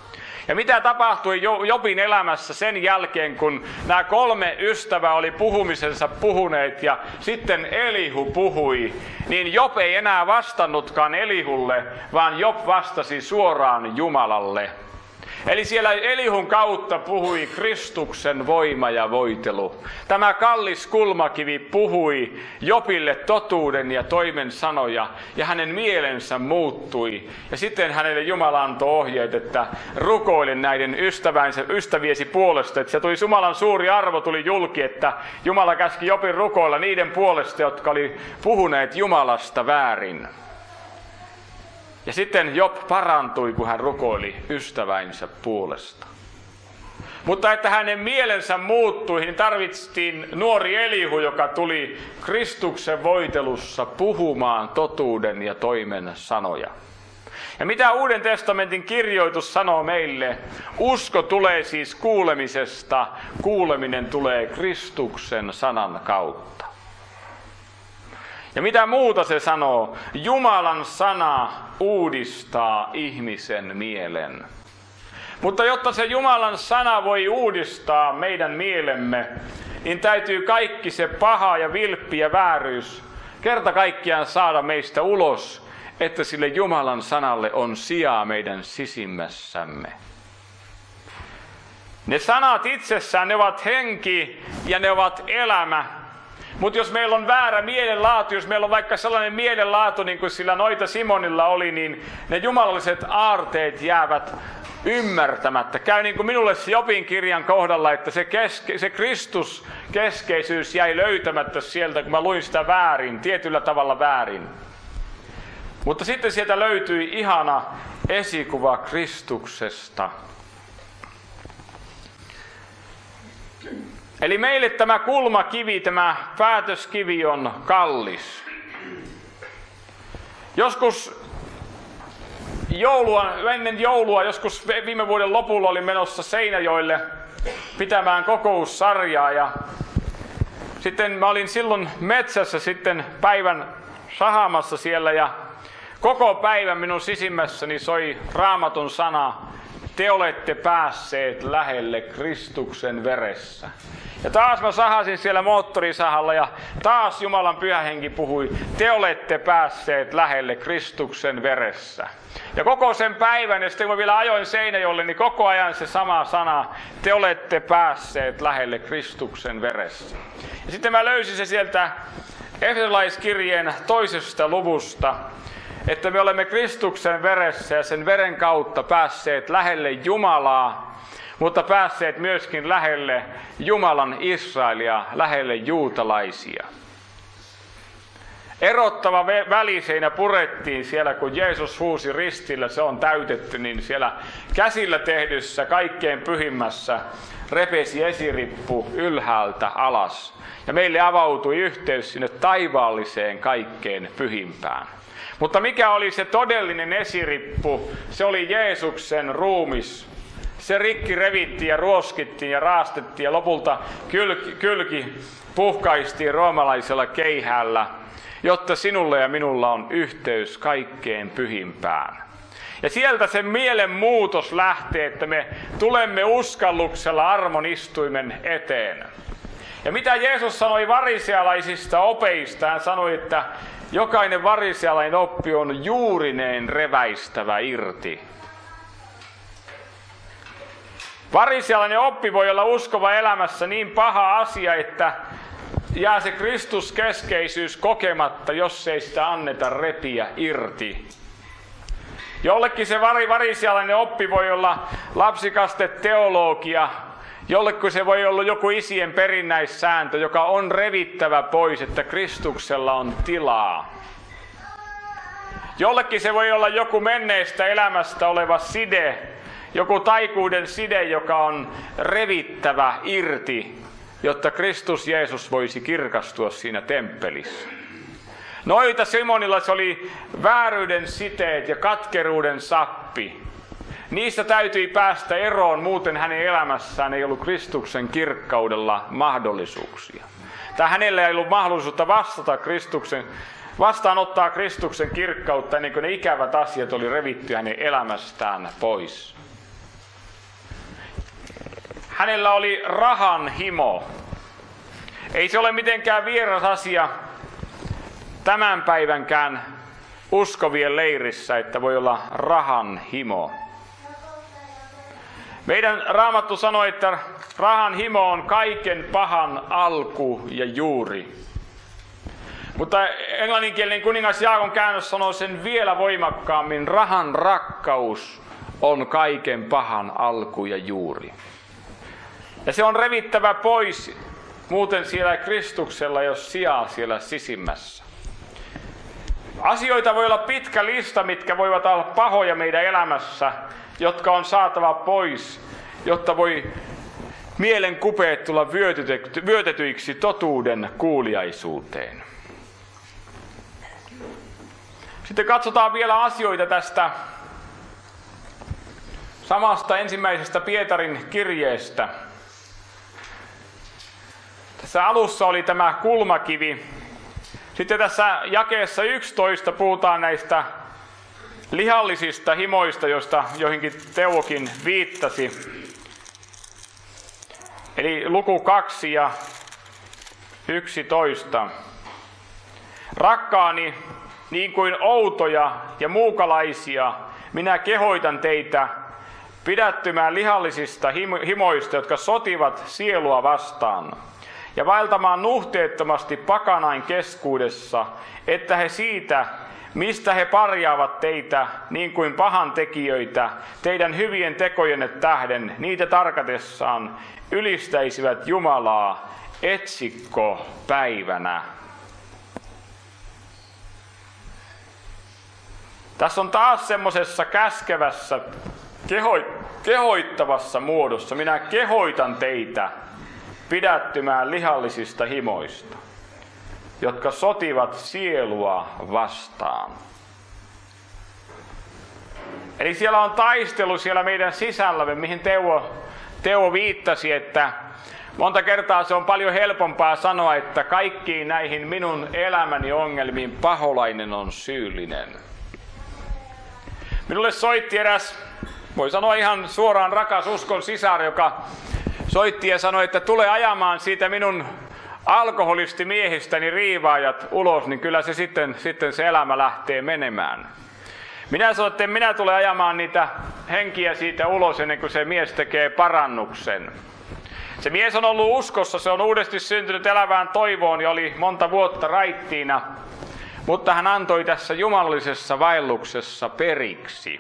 [SPEAKER 1] Ja mitä tapahtui Jobin elämässä sen jälkeen, kun nämä kolme ystävää oli puhumisensa puhuneet ja sitten Elihu puhui, niin Job ei enää vastannutkaan Elihulle, vaan Job vastasi suoraan Jumalalle. Eli siellä Elihun kautta puhui Kristuksen voima ja voitelu. Tämä kallis kulmakivi puhui Jobille totuuden ja toimen sanoja, ja hänen mielensä muuttui. Ja sitten hänelle Jumala antoi ohjeet, että rukoile näiden ystävänsä, ystäviesi puolesta. Että se tuli Jumalan suuri arvo tuli julki, että Jumala käski Jobin rukoilla niiden puolesta, jotka oli puhuneet Jumalasta väärin. Ja sitten Job parantui, kun hän rukoili ystäväinsä puolesta. Mutta että hänen mielensä muuttui, niin tarvittiin nuori Elihu, joka tuli Kristuksen voitelussa puhumaan totuuden ja toimen sanoja. Ja mitä Uuden testamentin kirjoitus sanoo meille? Usko tulee siis kuulemisesta, kuuleminen tulee Kristuksen sanan kautta. Ja mitä muuta se sanoo? Jumalan sana uudistaa ihmisen mielen. Mutta jotta se Jumalan sana voi uudistaa meidän mielemme, niin täytyy kaikki se paha ja vilppi ja vääryys kerta kaikkiaan saada meistä ulos, että sille Jumalan sanalle on sijaa meidän sisimmässämme. Ne sanat itsessään, ne ovat henki ja ne ovat elämä. Mutta jos meillä on väärä mielenlaatu, jos meillä on vaikka sellainen mielenlaatu, niin kuin sillä noita Simonilla oli, niin ne jumalalliset aarteet jäävät ymmärtämättä. Käy niin kuin minulle se Jobin kirjan kohdalla, että se, keske, se Kristus-keskeisyys jäi löytämättä sieltä, kun mä luin sitä väärin, tietyllä tavalla väärin. Mutta sitten sieltä löytyi ihana esikuva Kristuksesta. Eli meille tämä kulmakivi, tämä päätöskivi on kallis. Joskus joulua, ennen joulua, joskus viime vuoden lopulla olin menossa Seinäjoelle pitämään kokoussarjaa. Ja sitten mä olin silloin metsässä sitten päivän sahaamassa siellä ja koko päivän minun sisimmässäni soi Raamatun sana, te olette päässeet lähelle Kristuksen veressä. Ja taas mä sahasin siellä moottorisahalla ja taas Jumalan pyhä henki puhui, te olette päässeet lähelle Kristuksen veressä. Ja koko sen päivän, ja sitten kun mä vielä ajoin Seinäjoelle, niin koko ajan se sama sana, te olette päässeet lähelle Kristuksen veressä. Ja sitten mä löysin se sieltä Efesolaiskirjeen toisesta luvusta, että me olemme Kristuksen veressä ja sen veren kautta päässeet lähelle Jumalaa, mutta päässeet myöskin lähelle Jumalan Israelia, lähelle juutalaisia. Erottava väliseinä purettiin siellä, kun Jeesus huusi ristillä, se on täytetty, niin siellä käsillä tehdyssä kaikkein pyhimmässä repesi esirippu ylhäältä alas. Ja meille avautui yhteys sinne taivaalliseen kaikkein pyhimpään. Mutta mikä oli se todellinen esirippu? Se oli Jeesuksen ruumis. Se rikki revittiin ja ruoskittiin ja raastettiin ja lopulta kylki, kylki puhkaistiin roomalaisella keihällä, jotta sinulla ja minulla on yhteys kaikkeen pyhimpään. Ja sieltä se mielen muutos lähtee, että me tulemme uskalluksella armon istuimen eteen. Ja mitä Jeesus sanoi varisealaisista opeista? Hän sanoi, että jokainen varisealainen oppi on juurineen reväistävä irti. Varisealainen oppi voi olla uskova elämässä niin paha asia, että jää se Kristuskeskeisyys kokematta, jos ei sitä anneta repiä irti. Jollekin se varisealainen oppi voi olla lapsikasteteologia, jollekin se voi olla joku isien perinnäissääntö, joka on revittävä pois, että Kristuksella on tilaa. Jollekin se voi olla joku menneestä elämästä oleva side, joku taikuuden side, joka on revittävä irti, jotta Kristus Jeesus voisi kirkastua siinä temppelissä. Noita Simonilla se oli vääryyden siteet ja katkeruuden sappi. Niistä täytyi päästä eroon, muuten hänen elämässään ei ollut Kristuksen kirkkaudella mahdollisuuksia. Tai hänellä ei ollut mahdollisuutta vastata Kristuksen, vastaanottaa Kristuksen kirkkautta ennen kuin ne ikävät asiat oli revitty hänen elämästään pois. hänellä oli rahan himo. Ei se ole mitenkään vieras asia tämän päivänkään uskovien leirissä, että voi olla rahan himo. Meidän Raamattu sanoi, että rahan himo on kaiken pahan alku ja juuri. Mutta englanninkielinen kuningas Jaakon käännös sanoo sen vielä voimakkaammin. Rahan rakkaus on kaiken pahan alku ja juuri. Ja se on revittävä pois, muuten siellä Kristuksella ei ole sijaa siellä sisimmässä. Asioita voi olla pitkä lista, mitkä voivat olla pahoja meidän elämässä, jotka on saatava pois, jotta voi mielen kupeet tulla vyötetyiksi totuuden kuuliaisuuteen. Sitten katsotaan vielä asioita tästä samasta ensimmäisestä Pietarin kirjeestä. Tässä alussa oli tämä kulmakivi. Sitten tässä jakeessa yksitoista puhutaan näistä lihallisista himoista, joista joihinkin Teuvokin viittasi. Eli luku kaksi ja yksitoista. Rakkaani, niin kuin outoja ja muukalaisia, minä kehoitan teitä pidättymään lihallisista himoista, jotka sotivat sielua vastaan, ja vaeltamaan nuhteettomasti pakanain keskuudessa, että he siitä, mistä he parjaavat teitä, niin kuin pahan tekijöitä, teidän hyvien tekojenne tähden, niitä tarkatessaan, ylistäisivät Jumalaa etsikko päivänä. Tässä on taas semmoisessa käskevässä, keho- kehoittavassa muodossa. Minä kehoitan teitä pidättymään lihallisista himoista, jotka sotivat sielua vastaan. Eli siellä on taistelu siellä meidän sisällämme, mihin Teuvo, Teuvo viittasi, että monta kertaa se on paljon helpompaa sanoa, että kaikkiin näihin minun elämäni ongelmiin paholainen on syyllinen. Minulle soitti eräs, voi sanoa ihan suoraan rakas uskon sisar, joka soitti ja sanoi, että tule ajamaan siitä minun alkoholistimiehistäni riivaajat ulos, niin kyllä se sitten, sitten se elämä lähtee menemään. Minä sanoin, että minä tulen ajamaan niitä henkiä siitä ulos ennen kuin se mies tekee parannuksen. Se mies on ollut uskossa, se on uudesti syntynyt elävään toivoon ja oli monta vuotta raittiina, mutta hän antoi tässä jumalallisessa vaelluksessa periksi.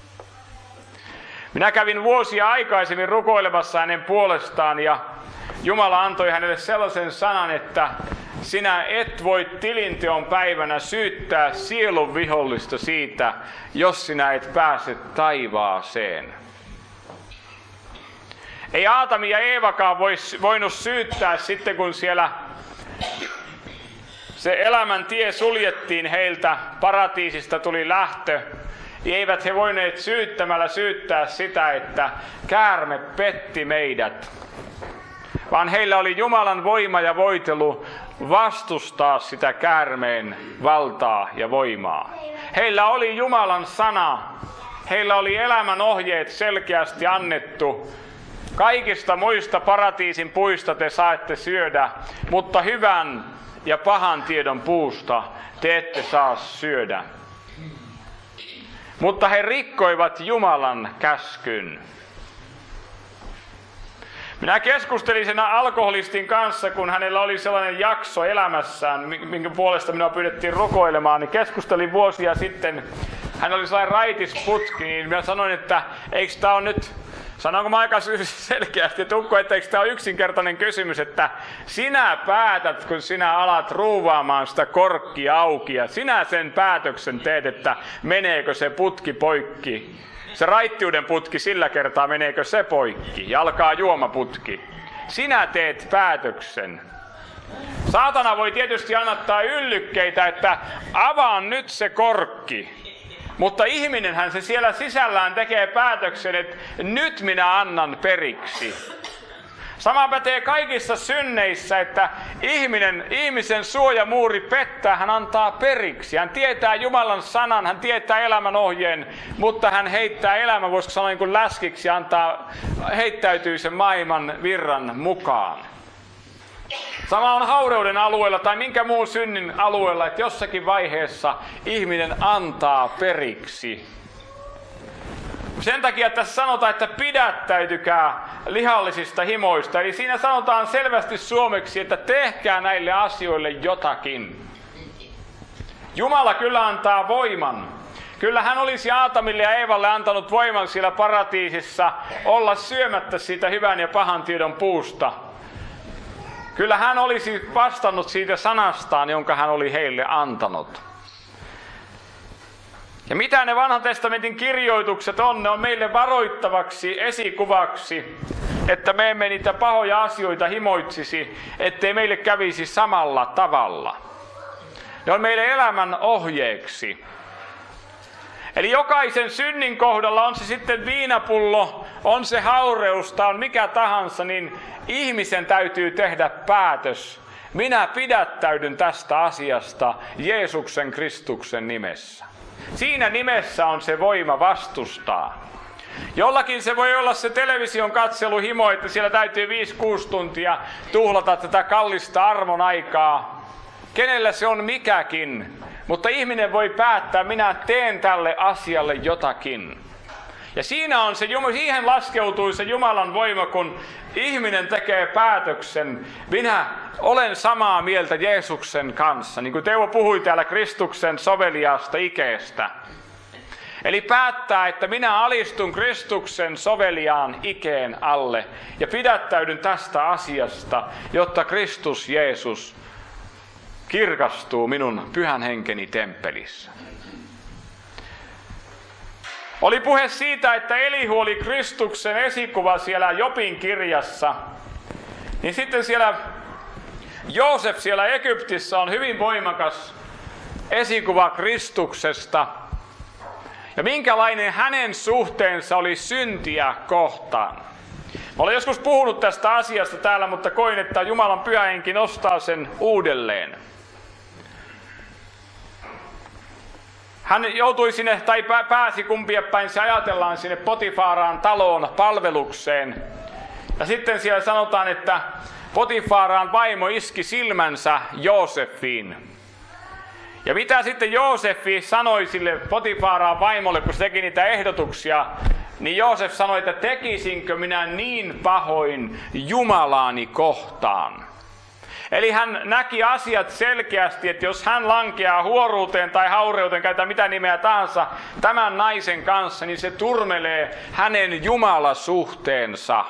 [SPEAKER 1] Minä kävin vuosia aikaisemmin rukoilemassa hänen puolestaan ja Jumala antoi hänelle sellaisen sanan, että sinä et voi tilinteon päivänä syyttää sielun vihollista siitä, jos sinä et pääse taivaaseen. Ei Aatami ja Eevakaan vois, voinut syyttää sitten, kun siellä se elämän tie suljettiin heiltä, paratiisista tuli lähtö. Eivät he voineet syyttämällä syyttää sitä, että käärme petti meidät, vaan heillä oli Jumalan voima ja voitelu vastustaa sitä käärmeen valtaa ja voimaa. Heillä oli Jumalan sana, heillä oli elämän ohjeet selkeästi annettu. Kaikista muista paratiisin puista te saatte syödä, mutta hyvän ja pahan tiedon puusta te ette saa syödä. Mutta he rikkoivat Jumalan käskyn. Minä keskustelin sen alkoholistin kanssa, kun hänellä oli sellainen jakso elämässään, minkä puolesta minua pyydettiin rukoilemaan, niin keskustelin vuosia sitten. Hän oli sellainen raitisputki, niin minä sanoin, että eikö tämä ole nyt, sanonko mä aika selkeästi, että ukko, että eikö tämä ole yksinkertainen kysymys, että sinä päätät, kun sinä alat ruuvaamaan sitä korkkia auki, ja sinä sen päätöksen teet, että meneekö se putki poikki. Se raittiuden putki sillä kertaa, meneekö se poikki ja alkaa juomaputki. Sinä teet päätöksen. Saatana voi tietysti annattaa yllykkeitä, että avaan nyt se korkki. Mutta ihminenhän se siellä sisällään tekee päätöksen, että nyt minä annan periksi. Sama pätee kaikissa synneissä, että ihminen, ihmisen suojamuuri pettää, hän antaa periksi. Hän tietää Jumalan sanan, hän tietää elämän ohjeen, mutta hän heittää elämän, voisiko sanoa niin kuin läskiksi, ja antaa, heittäytyy sen maailman virran mukaan. Sama on haureuden alueella tai minkä muun synnin alueella, että jossakin vaiheessa ihminen antaa periksi. Sen takia tässä sanotaan, että pidättäytykää lihallisista himoista. Eli siinä sanotaan selvästi suomeksi, että tehkää näille asioille jotakin. Jumala kyllä antaa voiman. Kyllä hän olisi Aatamille ja Eevalle antanut voiman siellä paratiisissa olla syömättä siitä hyvän ja pahan tiedon puusta. Kyllä hän olisi vastannut siitä sanastaan, jonka hän oli heille antanut. Ja mitä ne vanhan testamentin kirjoitukset on, ne on meille varoittavaksi esikuvaksi, että me emme niitä pahoja asioita himoitsisi, ettei meille kävisi samalla tavalla. Ne on meille elämän ohjeeksi. Eli jokaisen synnin kohdalla, on se sitten viinapullo, on se haureus tai on mikä tahansa, niin ihmisen täytyy tehdä päätös. Minä pidättäydyn tästä asiasta Jeesuksen Kristuksen nimessä. Siinä nimessä on se voima vastustaa. Jollakin se voi olla se television katseluhimo, että siellä täytyy viisi kuusi tuntia tuhlata tätä kallista armon aikaa. Kenellä se on mikäkin, mutta ihminen voi päättää, minä teen tälle asialle jotakin. Ja siinä on se, siihen laskeutuu se Jumalan voima, kun ihminen tekee päätöksen. Minä olen samaa mieltä Jeesuksen kanssa, niin kuin Teuvo puhui täällä Kristuksen soveliaasta ikeestä. Eli päättää, että minä alistun Kristuksen soveliaan ikeen alle ja pidättäydyn tästä asiasta, jotta Kristus Jeesus kirkastuu minun pyhän henkeni temppelissä. Oli puhe siitä, että Elihu oli Kristuksen esikuva siellä Jobin kirjassa. Niin sitten siellä Joosef siellä Egyptissä on hyvin voimakas esikuva Kristuksesta. Ja minkälainen hänen suhteensa oli syntiä kohtaan. Mä olen joskus puhunut tästä asiasta täällä, mutta koin, että Jumalan pyhä henki nostaa sen uudelleen. Hän joutui sinne, tai pääsi kumpia päin se ajatellaan, sinne Potifaraan taloon palvelukseen. Ja sitten siellä sanotaan, että Potifaraan vaimo iski silmänsä Joosefiin. Ja mitä sitten Joosefi sanoi sille Potifaraan vaimolle, kun se teki niitä ehdotuksia, niin Joosef sanoi, että tekisinkö minä niin pahoin Jumalaani kohtaan. Eli hän näki asiat selkeästi, että jos hän lankeaa huoruuteen tai haureuteen, käytetään mitä nimeä tahansa, tämän naisen kanssa, niin se turmelee hänen jumalasuhteensa.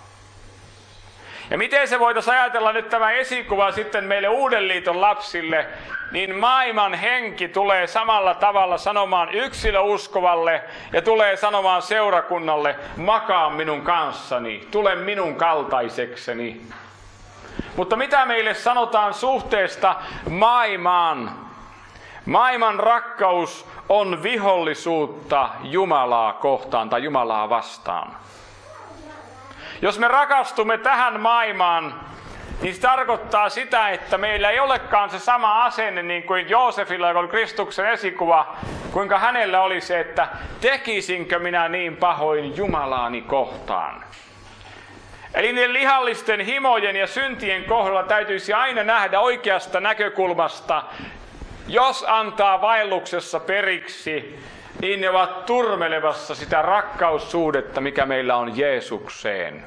[SPEAKER 1] Ja miten se voitaisiin ajatella nyt tämä esikuva sitten meille Uuden liiton lapsille, niin maailman henki tulee samalla tavalla sanomaan yksilöuskovalle ja tulee sanomaan seurakunnalle, makaa minun kanssani, tule minun kaltaisekseni. Mutta mitä meille sanotaan suhteesta maailmaan? Maailman rakkaus on vihollisuutta Jumalaa kohtaan tai Jumalaa vastaan. Jos me rakastumme tähän maailmaan, niin se tarkoittaa sitä, että meillä ei olekaan se sama asenne niin kuin Joosefilla, joka oli Kristuksen esikuva, kuinka hänellä oli se, että tekisinkö minä niin pahoin Jumalaani kohtaan. Eli niiden lihallisten himojen ja syntien kohdalla täytyisi aina nähdä oikeasta näkökulmasta. Jos antaa vaelluksessa periksi, niin ne ovat turmelevassa sitä rakkaussuhdetta, mikä meillä on Jeesukseen.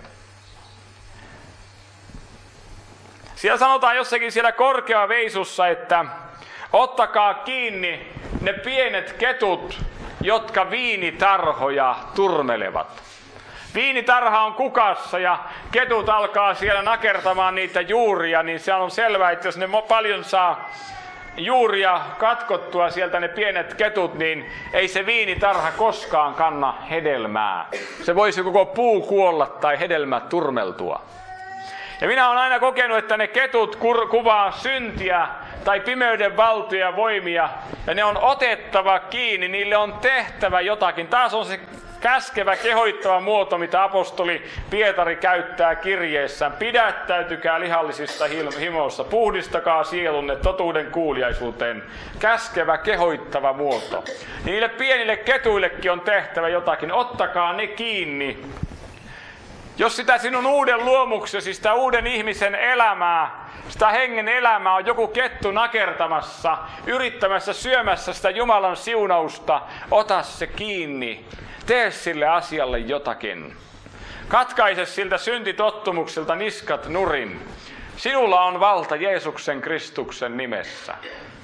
[SPEAKER 1] Siellä sanotaan jossakin siellä Korkeaveisussa, että ottakaa kiinni ne pienet ketut, jotka viinitarhoja turmelevat. Viinitarha on kukassa ja ketut alkaa siellä nakertamaan niitä juuria, niin se on selvää, että jos ne paljon saa juuria katkottua sieltä ne pienet ketut, niin ei se viinitarha koskaan kanna hedelmää. Se voisi koko puu kuolla tai hedelmät turmeltua. Ja minä olen aina kokenut, että ne ketut kuvaa syntiä tai pimeyden valtoja voimia, ja ne on otettava kiinni, niille on tehtävä jotakin. Taas on se käskevä, kehoittava muoto, mitä apostoli Pietari käyttää kirjeessään. Pidättäytykää lihallisista himoista, puhdistakaa sielunne totuuden kuuliaisuuteen. Käskevä, kehoittava muoto. Niille pienille ketuillekin on tehtävä jotakin. Ottakaa ne kiinni. Jos sitä sinun uuden luomuksesi, sitä uuden ihmisen elämää, sitä hengen elämää on joku kettu nakertamassa, yrittämässä syömässä sitä Jumalan siunausta, ota se kiinni. Tee sille asialle jotakin. Katkaise siltä syntitottumukselta niskat nurin. Sinulla on valta Jeesuksen Kristuksen nimessä.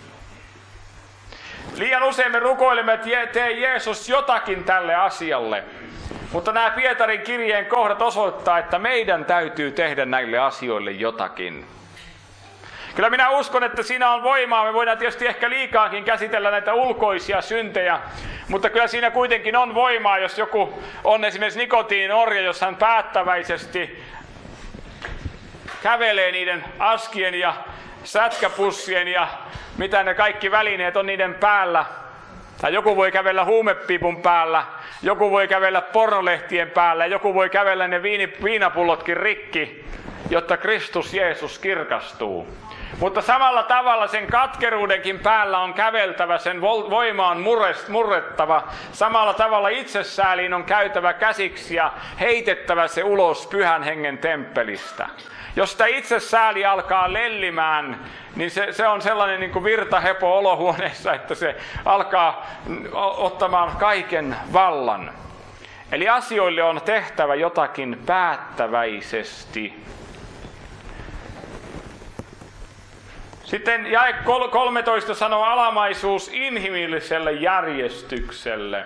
[SPEAKER 1] Liian usein me rukoilemme, että tee Jeesus jotakin tälle asialle. Mutta nämä Pietarin kirjeen kohdat osoittaa, että meidän täytyy tehdä näille asioille jotakin. Kyllä minä uskon, että siinä on voimaa. Me voidaan tietysti ehkä liikaakin käsitellä näitä ulkoisia syntejä, mutta kyllä siinä kuitenkin on voimaa, jos joku on esimerkiksi nikotiininorja, jos hän päättäväisesti kävelee niiden askien ja sätkäpussien ja mitä ne kaikki välineet on niiden päällä. Tai joku voi kävellä huumepiipun päällä, joku voi kävellä pornolehtien päällä, joku voi kävellä ne viini, viinapullotkin rikki, jotta Kristus Jeesus kirkastuu. Mutta samalla tavalla sen katkeruudenkin päällä on käveltävä, sen voima on murrettava. Samalla tavalla itsesääliin on käytävä käsiksi ja heitettävä se ulos Pyhän Hengen temppelistä. Jos sitä itsesääli alkaa lellimään, niin se, se on sellainen niin kuin virtahepo olohuoneessa, että se alkaa ottamaan kaiken vallan. Eli asioille on tehtävä jotakin päättäväisesti. Sitten jae kolmetoista sanoo alamaisuus inhimilliselle järjestykselle.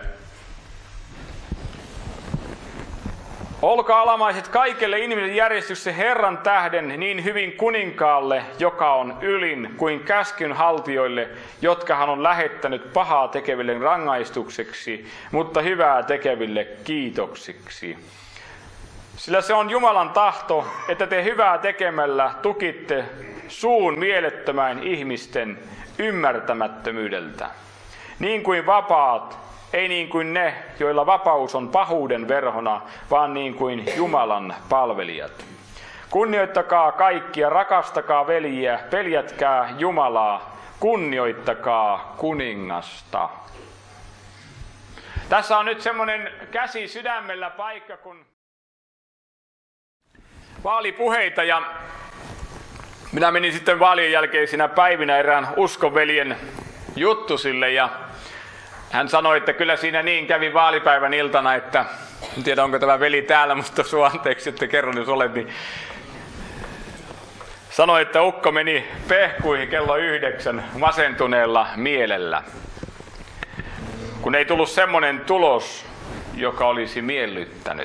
[SPEAKER 1] Olkaa alamaiset kaikelle inhimillisen järjestyksen Herran tähden niin hyvin kuninkaalle, joka on ylin, kuin käskynhaltijoille, jotka hän on lähettänyt pahaa tekeville rangaistukseksi, mutta hyvää tekeville kiitoksiksi. Sillä se on Jumalan tahto, että te hyvää tekemällä tukitte suun mielettömän ihmisten ymmärtämättömyydeltä. Niin kuin vapaat, ei niin kuin ne, joilla vapaus on pahuuden verhona, vaan niin kuin Jumalan palvelijat. Kunnioittakaa kaikkia, rakastakaa veljiä, peljätkää Jumalaa, kunnioittakaa kuningasta. Tässä on nyt semmoinen käsi sydämellä paikka, kun vaalipuheita ja minä menin sitten vaalien jälkeisinä päivinä erään uskonveljen juttusille ja hän sanoi, että kyllä siinä niin kävi vaalipäivän iltana, että en tiedä onko tämä veli täällä, mutta sua anteeksi, että kerron jos olet, niin sanoi, että ukko meni pehkuihin kello yhdeksän masentuneella mielellä, kun ei tullut semmoinen tulos, joka olisi miellyttänyt.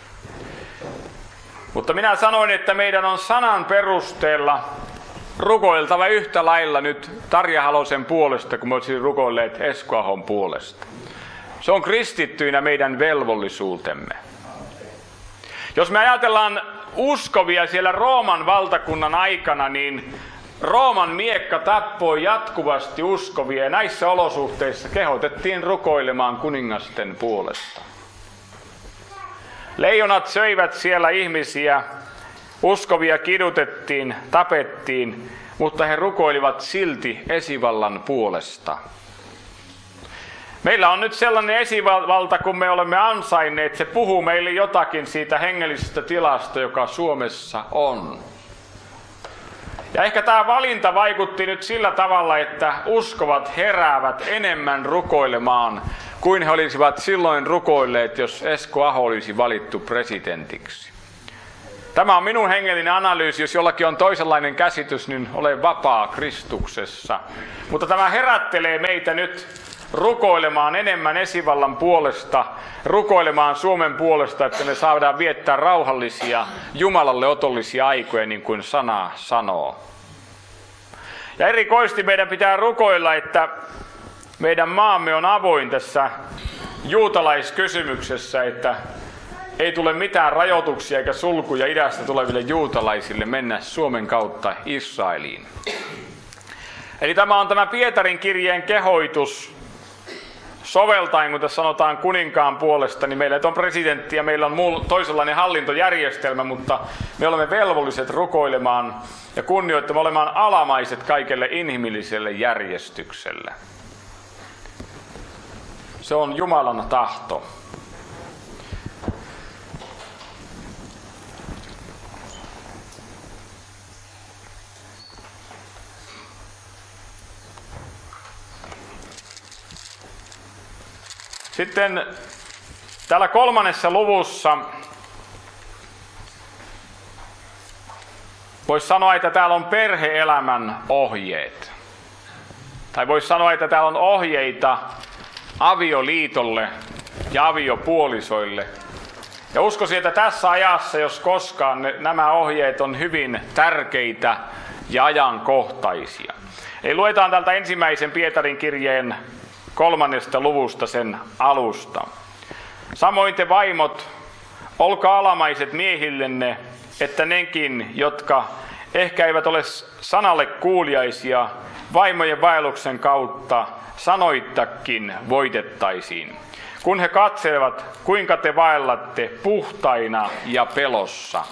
[SPEAKER 1] Mutta minä sanoin, että meidän on sanan perusteella rukoiltava yhtä lailla nyt Tarja Halosen puolesta, kun me olisimme rukoilleet Esko Ahon puolesta. Se on kristittyinä meidän velvollisuutemme. Jos me ajatellaan uskovia siellä Rooman valtakunnan aikana, niin Rooman miekka tappoi jatkuvasti uskovia ja näissä olosuhteissa kehotettiin rukoilemaan kuningasten puolesta. Leijonat söivät siellä ihmisiä, uskovia kidutettiin, tapettiin, mutta he rukoilivat silti esivallan puolesta. Meillä on nyt sellainen esivalta, kun me olemme ansainneet, se puhuu meille jotakin siitä hengellisestä tilasta, joka Suomessa on. Ja ehkä tämä valinta vaikutti nyt sillä tavalla, että uskovat heräävät enemmän rukoilemaan, kuin he olisivat silloin rukoilleet, jos Esko Aho olisi valittu presidentiksi. Tämä on minun hengellinen analyysi. Jos jollakin on toisenlainen käsitys, niin olen vapaa Kristuksessa. Mutta tämä herättelee meitä nyt rukoilemaan enemmän esivallan puolesta, rukoilemaan Suomen puolesta, että me saadaan viettää rauhallisia, Jumalalle otollisia aikoja, niin kuin sana sanoo. Ja erikoisesti meidän pitää rukoilla, että meidän maamme on avoin tässä juutalaiskysymyksessä, että ei tule mitään rajoituksia eikä sulkuja idästä tuleville juutalaisille mennä Suomen kautta Israeliin. Eli tämä on tämä Pietarin kirjeen kehoitus soveltaen, kun tässä sanotaan kuninkaan puolesta, niin meillä on presidentti ja meillä on muu toisenlainen hallintojärjestelmä, mutta me olemme velvolliset rukoilemaan ja kunnioittamaan, olemaan alamaiset kaikelle inhimilliselle järjestykselle. Se on Jumalan tahto. Sitten täällä kolmannessa luvussa voisi sanoa, että täällä on perhe-elämän ohjeet. Tai voisi sanoa, että täällä on ohjeita avioliitolle ja aviopuolisoille. Ja uskoisin, että tässä ajassa, jos koskaan, ne, nämä ohjeet on hyvin tärkeitä ja ajankohtaisia. Eli luetaan täältä ensimmäisen Pietarin kirjeen kolmannesta luvusta sen alusta. Samoin te vaimot, olkaa alamaiset miehillenne, että nekin, jotka ehkä eivät ole sanalle kuuliaisia, vaimojen vaelluksen kautta sanoittakin voitettaisiin, kun he katselevat, kuinka te vaellatte puhtaina ja pelossa.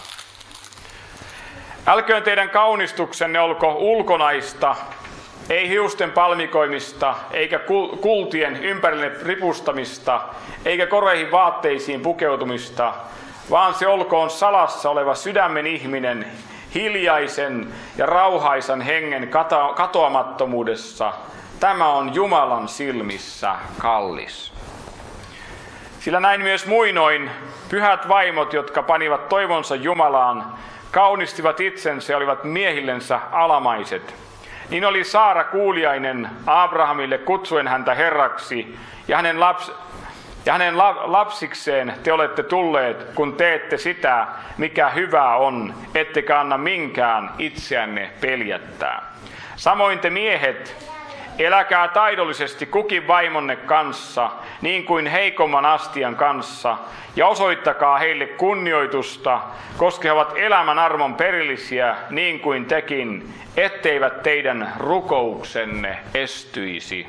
[SPEAKER 1] Älköön teidän kaunistuksenne olko ulkonaista, ei hiusten palmikoimista, eikä kultien ympärille ripustamista, eikä koreihin vaatteisiin pukeutumista, vaan se olkoon salassa oleva sydämen ihminen, hiljaisen ja rauhaisan hengen kato- katoamattomuudessa. Tämä on Jumalan silmissä kallis. Sillä näin myös muinoin pyhät vaimot, jotka panivat toivonsa Jumalaan, kaunistivat itsensä ja olivat miehillensä alamaiset. Niin oli Saara kuuliainen Abrahamille kutsuen häntä herraksi, ja hänen, laps, ja hänen lapsikseen te olette tulleet, kun teette sitä, mikä hyvää on, ettekä anna minkään itseänne peljättää. Samoin te miehet, eläkää taidollisesti kukin vaimonne kanssa, niin kuin heikomman astian kanssa, ja osoittakaa heille kunnioitusta, koska he ovat elämän armon perillisiä, niin kuin tekin, etteivät teidän rukouksenne estyisi.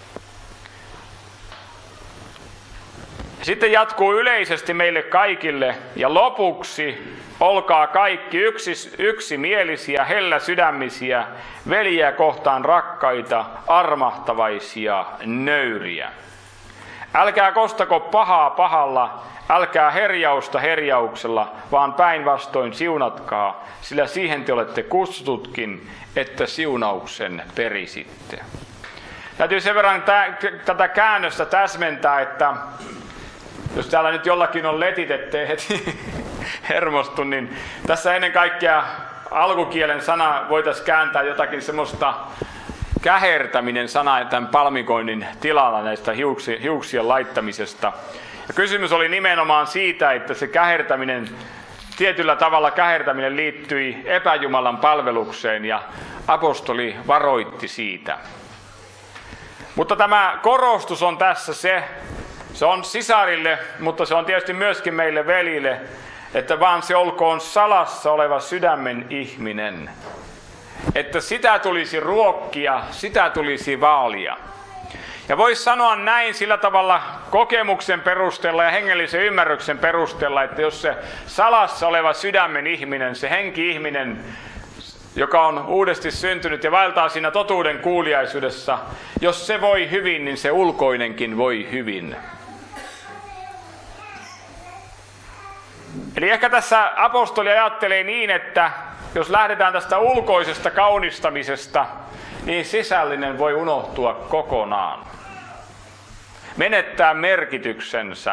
[SPEAKER 1] Sitten jatkuu yleisesti meille kaikille, ja lopuksi olkaa kaikki yksi, yksimielisiä, hellä sydämisiä, veljiä kohtaan rakkaita, armahtavaisia, nöyriä. Älkää kostako pahaa pahalla, älkää herjausta herjauksella, vaan päinvastoin siunatkaa, sillä siihen te olette kutsututkin, että siunauksen perisitte. Täytyy sen verran tä- tätä käännöstä täsmentää, että jos täällä nyt jollakin on letit, ettei heti hermostu, niin tässä ennen kaikkea alkukielen sana voitaisiin kääntää jotakin semmoista kähertäminen sana tämän palmikoinnin tilalla näistä hiuksi, hiuksien laittamisesta. Ja kysymys oli nimenomaan siitä, että se kähertäminen, tietyllä tavalla kähertäminen liittyi epäjumalan palvelukseen ja apostoli varoitti siitä. Mutta tämä korostus on tässä se, se on sisarille, mutta se on tietysti myöskin meille velille, että vaan se olkoon salassa oleva sydämen ihminen. Että sitä tulisi ruokkia, sitä tulisi vaalia. Ja voisi sanoa näin sillä tavalla kokemuksen perusteella ja hengellisen ymmärryksen perusteella, että jos se salassa oleva sydämen ihminen, se henki-ihminen, joka on uudesti syntynyt ja vaeltaa siinä totuuden kuuliaisuudessa, jos se voi hyvin, niin se ulkoinenkin voi hyvin. Eli ehkä tässä apostoli ajattelee niin, että jos lähdetään tästä ulkoisesta kaunistamisesta, niin sisällinen voi unohtua kokonaan. Menettää merkityksensä.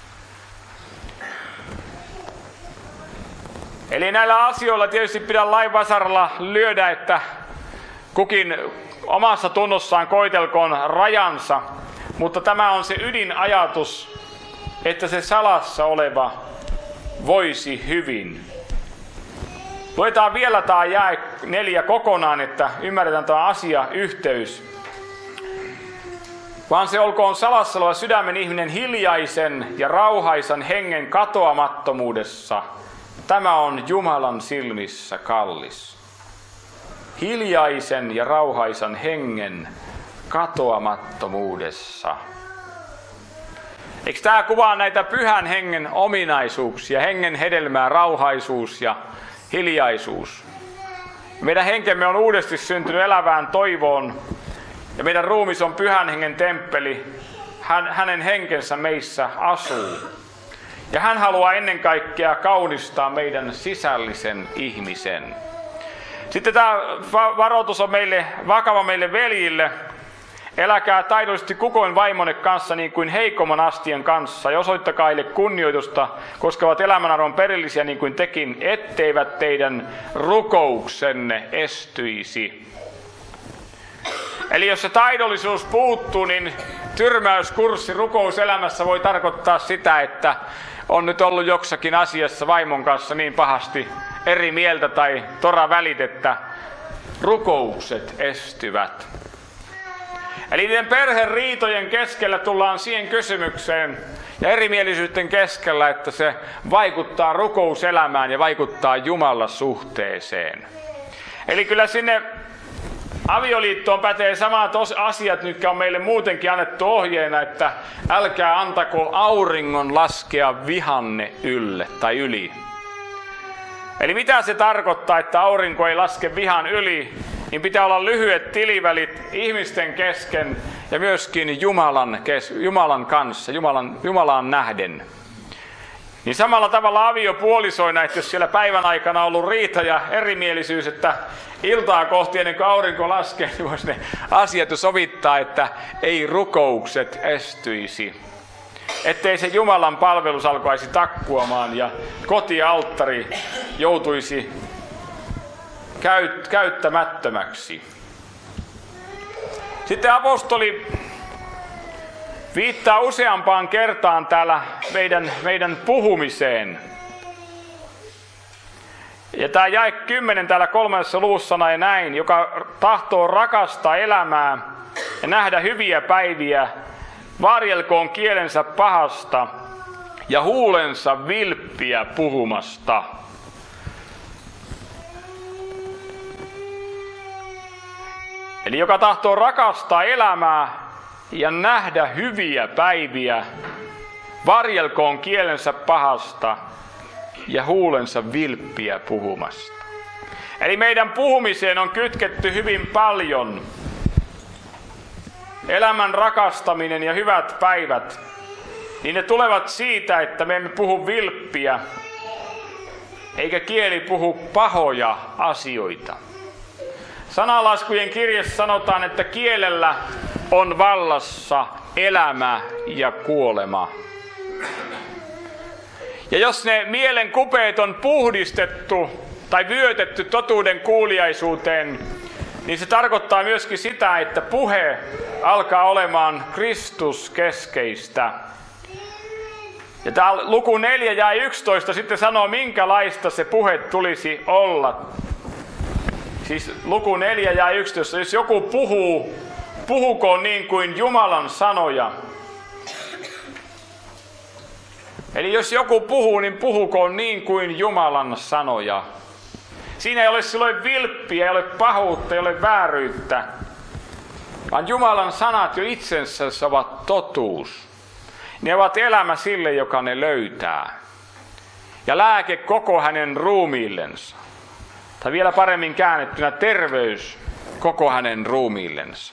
[SPEAKER 1] Eli näillä asioilla tietysti pidä lain vasaralla lyödä, että kukin omassa tunnossaan koitelkoon rajansa, mutta tämä on se ydinajatus, että se salassa oleva voisi hyvin. Luetaan vielä tämä jae neljä kokonaan, että ymmärretään tämä asia yhteys. Vaan se olkoon salassa oleva sydämen ihminen hiljaisen ja rauhaisan hengen katoamattomuudessa. Tämä on Jumalan silmissä kallis. Hiljaisen ja rauhaisan hengen katoamattomuudessa. Eikö tämä kuvaa näitä pyhän hengen ominaisuuksia, hengen hedelmää, rauhaisuus ja hiljaisuus? Meidän henkemme on uudesti syntynyt elävään toivoon ja meidän ruumis on pyhän hengen temppeli. Hän, hänen henkensä meissä asuu. Ja hän haluaa ennen kaikkea kaunistaa meidän sisällisen ihmisen. Sitten tämä varoitus on meille vakava meille veljille. Eläkää taidollisesti kukoin vaimonne kanssa niin kuin heikomman astian kanssa ja osoittakaa heille kunnioitusta, koska ovat elämänarvon perillisiä niin kuin tekin, etteivät teidän rukouksenne estyisi. Eli jos se taidollisuus puuttuu, niin tyrmäyskurssi rukouselämässä voi tarkoittaa sitä, että on nyt ollut jossakin asiassa vaimon kanssa niin pahasti eri mieltä tai tora välitettä, rukoukset estyvät. Eli niiden perheriitojen keskellä tullaan siihen kysymykseen ja erimielisyyden keskellä, että se vaikuttaa rukouselämään ja vaikuttaa Jumalan suhteeseen. Eli kyllä sinne avioliittoon pätee samat asiat, mitkä on meille muutenkin annettu ohjeena, että älkää antako auringon laskea vihanne ylle tai yli. Eli mitä se tarkoittaa, että aurinko ei laske vihan yli, niin pitää olla lyhyet tilivälit ihmisten kesken ja myöskin Jumalan, kes, Jumalan kanssa, Jumalan, Jumalaan nähden. Niin samalla tavalla aviopuolisoina, että jos siellä päivän aikana on ollut riita ja erimielisyys, että iltaa kohti ennen kuin aurinko laskee, niin voisi ne asiat jo sovittaa, että ei rukoukset estyisi. Ettei se Jumalan palvelus alkaisi takkuamaan ja kotialttari joutuisi käyt, käyttämättömäksi. Sitten apostoli viittaa useampaan kertaan täällä meidän, meidän puhumiseen. Ja tämä jae kymmenen täällä kolmannessa luvussa sanoo näin, joka tahtoo rakastaa elämää ja nähdä hyviä päiviä, varjelkoon kielensä pahasta ja huulensa vilppiä puhumasta. Eli joka tahtoo rakastaa elämää ja nähdä hyviä päiviä, varjelkoon kielensä pahasta ja huulensa vilppiä puhumasta. Eli meidän puhumiseen on kytketty hyvin paljon elämän rakastaminen ja hyvät päivät, niin ne tulevat siitä, että me emme puhu vilppiä, eikä kieli puhu pahoja asioita. Sananlaskujen kirjassa sanotaan, että kielellä on vallassa elämä ja kuolema. Ja jos ne mielen kupeet on puhdistettu tai vyötetty totuuden kuuliaisuuteen, niin se tarkoittaa myöskin sitä, että puhe alkaa olemaan Kristus-keskeistä. Ja tämä luku neljä ja yksitoista sitten sanoo, minkälaista se puhe tulisi olla. Siis luku neljä ja yksitoista, jos joku puhuu, puhukoon niin kuin Jumalan sanoja. Eli jos joku puhuu, niin puhukoon niin kuin Jumalan sanoja. Siinä ei ole silloin vilppiä, ei ole pahuutta, ei ole vääryyttä, vaan Jumalan sanat jo itsensä ovat totuus. Ne ovat elämä sille, joka ne löytää. Ja lääke koko hänen ruumiillensa. Tai vielä paremmin käännettynä terveys koko hänen ruumiillensa.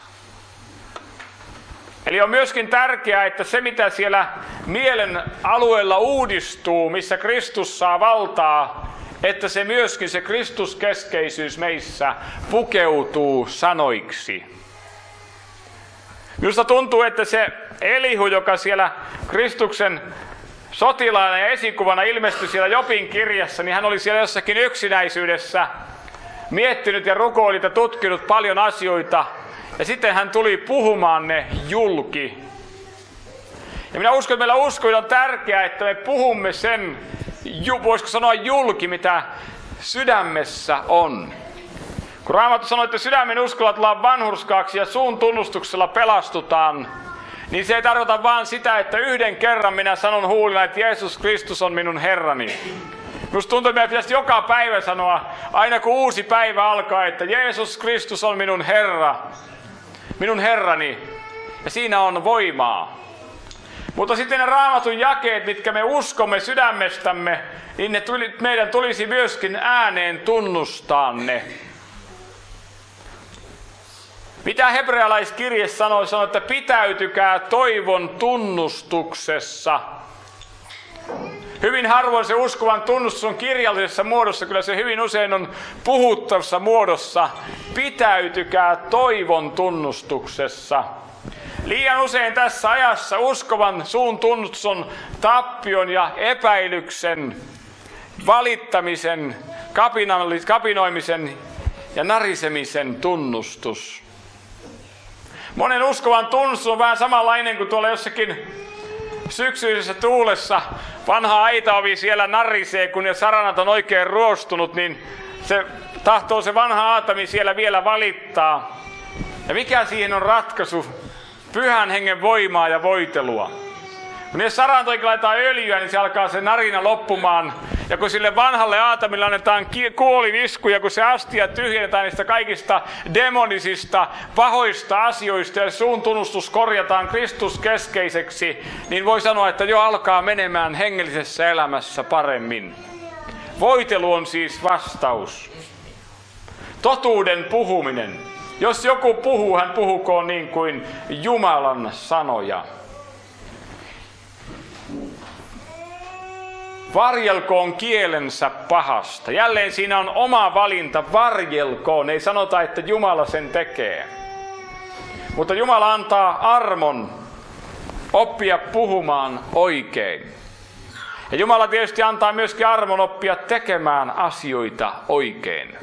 [SPEAKER 1] Eli on myöskin tärkeää, että se mitä siellä mielen alueella uudistuu, missä Kristus saa valtaa, että se myöskin se Kristuskeskeisyys meissä pukeutuu sanoiksi. Minusta tuntuu, että se Elihu, joka siellä Kristuksen sotilaana ja esikuvana ilmestyi siellä Jobin kirjassa, niin hän oli siellä jossakin yksinäisyydessä miettinyt ja rukoilit ja tutkinut paljon asioita. Ja sitten hän tuli puhumaan ne julki. Ja minä uskon, että meillä uskoilla on tärkeää, että me puhumme sen, voisiko sanoa julki, mitä sydämessä on. Kun Raamattu sanoo, että sydämen uskolla tullaan vanhurskaaksi ja suun tunnustuksella pelastutaan, niin se ei tarkoita vaan sitä, että yhden kerran minä sanon huulilla, että Jeesus Kristus on minun Herrani. Minusta tuntuu, että meidän pitäisi joka päivä sanoa, aina kun uusi päivä alkaa, että Jeesus Kristus on minun Herra, minun Herrani. Ja siinä on voimaa. Mutta sitten ne Raamatun jakeet, mitkä me uskomme sydämestämme, niin ne tuli, meidän tulisi myöskin ääneen tunnustaa ne. Mitä hebrealaiskirje sanoi? Sanoi, että pitäytykää toivon tunnustuksessa. Hyvin harvoin se uskovan tunnustus on kirjallisessa muodossa, kyllä se hyvin usein on puhuttavassa muodossa. Pitäytykää toivon tunnustuksessa. Liian usein tässä ajassa uskovan suun tunnustus on tappion ja epäilyksen, valittamisen, kapinoimisen ja narisemisen tunnustus. Monen uskovan tunnustus on vähän samanlainen kuin tuolla jossakin syksyisessä tuulessa. Vanha aitaovi siellä narisee, kun ne saranat on oikein ruostunut, niin se tahtoo se vanha aatami siellä vielä valittaa. Ja mikä siihen on ratkaisu? Pyhän hengen voimaa ja voitelua. Kun ne saranat oikein laitetaan öljyä, niin se alkaa se narina loppumaan. Ja kun sille vanhalle aatamille annetaan kuolinisku, ja kun se astia tyhjennetään niistä kaikista demonisista, pahoista asioista, ja suun tunnustus korjataan Kristus-keskeiseksi, niin voi sanoa, että jo alkaa menemään hengellisessä elämässä paremmin. Voitelu on siis vastaus. Totuuden puhuminen. Jos joku puhuu, hän puhukoon niin kuin Jumalan sanoja. Varjelkoon kielensä pahasta. Jälleen siinä on oma valinta, varjelkoon. Ei sanota, että Jumala sen tekee. Mutta Jumala antaa armon oppia puhumaan oikein. Ja Jumala tietysti antaa myöskin armon oppia tekemään asioita oikein.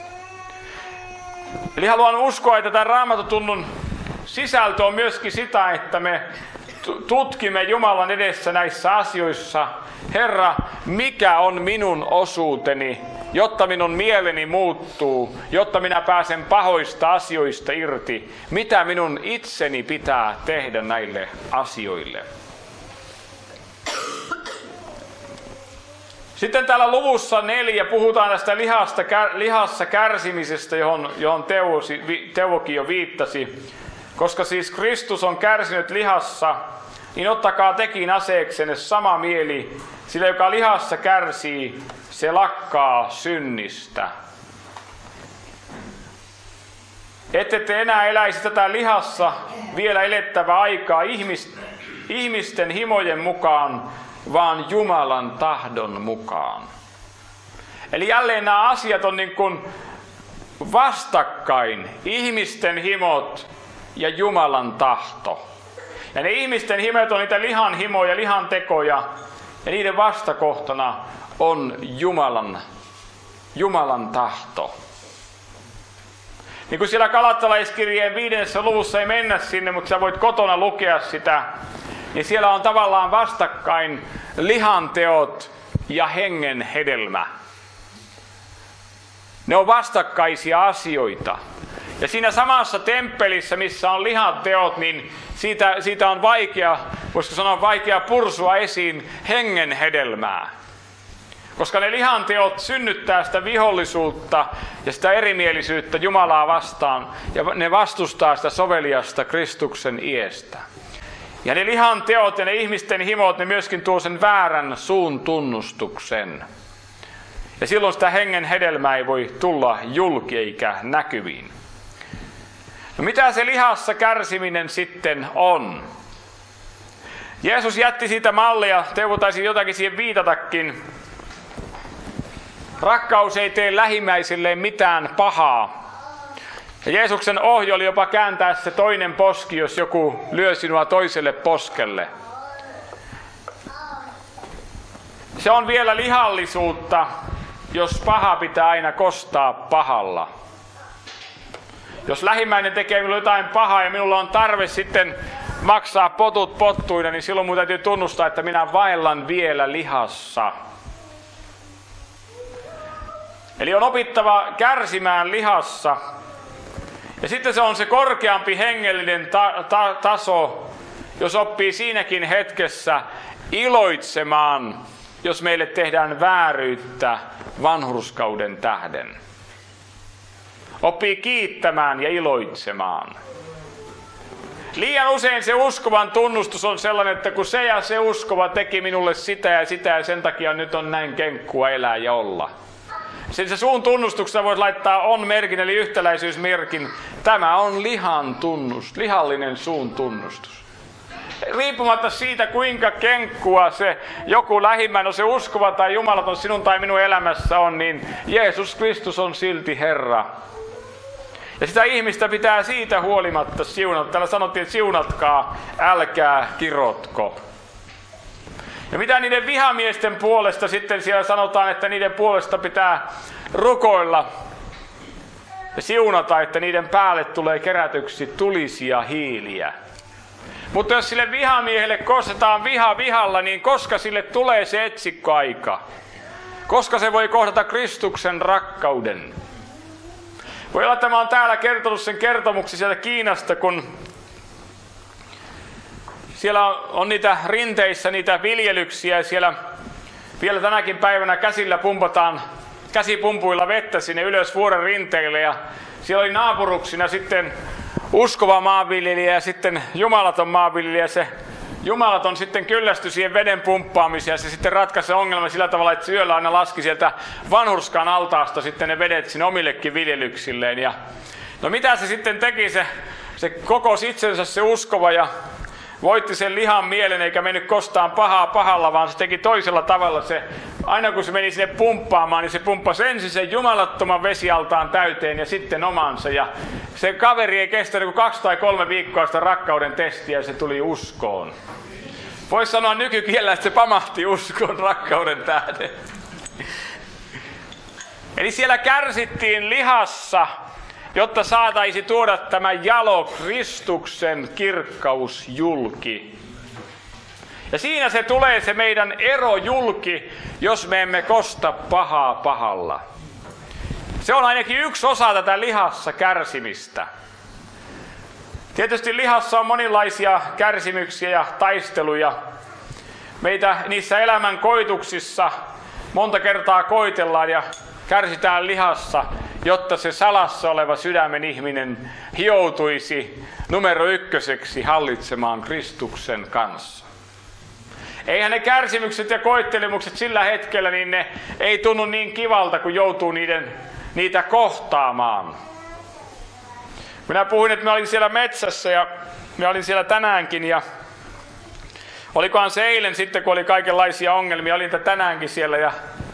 [SPEAKER 1] Eli haluan uskoa, että tämä Raamattutunnun sisältö on myöskin sitä, että me tutkimme Jumalan edessä näissä asioissa. Herra, mikä on minun osuuteni, jotta minun mieleni muuttuu, jotta minä pääsen pahoista asioista irti? Mitä minun itseni pitää tehdä näille asioille? Sitten täällä luvussa neljä puhutaan tästä lihasta, lihassa kärsimisestä, johon, johon Teuvokin jo viittasi. Koska siis Kristus on kärsinyt lihassa, niin ottakaa tekin aseeksenne sama mieli, sillä joka lihassa kärsii, se lakkaa synnistä. Ette te enää eläisi tätä lihassa vielä elettävää aikaa ihmisten himojen mukaan, vaan Jumalan tahdon mukaan. Eli jälleen nämä asiat on niin kuin vastakkain, ihmisten himot ja Jumalan tahto. Ja ne ihmisten himot on niitä lihan himoja, lihan tekoja, ja niiden vastakohtana on Jumalan, Jumalan tahto. Niin kuin siellä Galattalaiskirjeen viidennessä luvussa ei mennä sinne, mutta sä voit kotona lukea sitä, niin siellä on tavallaan vastakkain lihan teot ja hengen hedelmä. Ne on vastakkaisia asioita. Ja siinä samassa temppelissä, missä on lihan teot, niin siitä, siitä on vaikea, voisiko sanoa vaikea pursua esiin hengen hedelmää. Koska ne lihan teot synnyttää sitä vihollisuutta ja sitä erimielisyyttä Jumalaa vastaan. Ja ne vastustaa sitä soveliasta Kristuksen iestä. Ja ne lihan teot ja ne ihmisten himot, ne myöskin tuo sen väärän suun tunnustuksen. Ja silloin sitä hengen hedelmää ei voi tulla julki eikä näkyviin. No mitä se lihassa kärsiminen sitten on? Jeesus jätti siitä mallia, Teuvo taisi jotakin siihen viitatakin. Rakkaus ei tee lähimmäisilleen mitään pahaa. Ja Jeesuksen ohje oli jopa kääntää se toinen poski, jos joku lyö sinua toiselle poskelle. Se on vielä lihallisuutta, jos paha pitää aina kostaa pahalla. Jos lähimmäinen tekee minulle jotain pahaa ja minulla on tarve sitten maksaa potut pottuina, niin silloin minun täytyy tunnustaa, että minä vaellan vielä lihassa. Eli on opittava kärsimään lihassa. Ja sitten se on se korkeampi hengellinen ta- ta- taso, jos oppii siinäkin hetkessä iloitsemaan, jos meille tehdään vääryyttä vanhurskauden tähden. Oppii kiittämään ja iloitsemaan. Liian usein se uskovan tunnustus on sellainen, että kun se ja se uskova teki minulle sitä ja sitä ja sen takia nyt on näin kenkkua elää ja olla. Sen se suun tunnustuksessa voisi laittaa on-merkin eli yhtäläisyysmerkin. Tämä on lihan tunnus, lihallinen suun tunnustus. Riippumatta siitä, kuinka kenkkua se joku lähimmän on se uskova tai jumalaton sinun tai minun elämässä on, niin Jeesus Kristus on silti Herra. Ja sitä ihmistä pitää siitä huolimatta siunata. Täällä sanottiin, että siunatkaa, älkää kirotko. Ja mitä niiden vihamiesten puolesta sitten siellä sanotaan, että niiden puolesta pitää rukoilla ja siunata, että niiden päälle tulee kerätyksi tulisia hiiliä. Mutta jos sille vihamiehelle kostetaan viha vihalla, niin koska sille tulee se etsikkoaika? Koska se voi kohdata Kristuksen rakkauden? Voi olla, että mä oon täällä kertonut sen kertomuksen sieltä Kiinasta, kun siellä on niitä rinteissä, niitä viljelyksiä. Siellä vielä tänäkin päivänä käsillä pumpataan käsipumpuilla vettä sinne ylös vuoren rinteille. Ja siellä oli naapuruksina sitten uskova maanviljelijä ja sitten jumalaton maanviljelijä. Se jumalaton sitten kyllästyi siihen veden pumppaamiseen ja se sitten ratkaisi ongelman sillä tavalla, että se yöllä aina laski sieltä vanhurskaan altaasta sitten ne vedet sinne omillekin viljelyksilleen. Ja no mitä se sitten teki? Se, se kokosi itsensä se uskova ja voitti sen lihan mielen eikä mennyt kostaan pahaa pahalla, vaan se teki toisella tavalla. Se, aina kun se meni sinne pumppaamaan, niin se pumppasi ensin sen jumalattoman vesialtaan täyteen ja sitten omansa. Ja se kaveri ei kestänyt kuin kaksi tai kolme viikkoa sitä rakkauden testiä ja se tuli uskoon. Voisi sanoa nykykielellä, että se pamahti uskoon rakkauden tähden. Eli siellä kärsittiin lihassa, jotta saataisi tuoda tämä jalo Kristuksen kirkkaus julki. Ja siinä se tulee se meidän ero julki, jos me emme kosta pahaa pahalla. Se on ainakin yksi osa tätä lihassa kärsimistä. Tietysti lihassa on monenlaisia kärsimyksiä ja taisteluja. Meitä niissä elämän koituksissa monta kertaa koitellaan ja kärsitään lihassa, jotta se salassa oleva sydämen ihminen hioutuisi numero ykköseksi hallitsemaan Kristuksen kanssa. Eihän ne kärsimykset ja koettelemukset sillä hetkellä, niin ne ei tunnu niin kivalta, kun joutuu niiden, niitä kohtaamaan. Minä puhuin, että mä olin siellä metsässä ja mä olin siellä tänäänkin ja olikohan se eilen sitten, kun oli kaikenlaisia ongelmia, olin tänäänkin siellä ja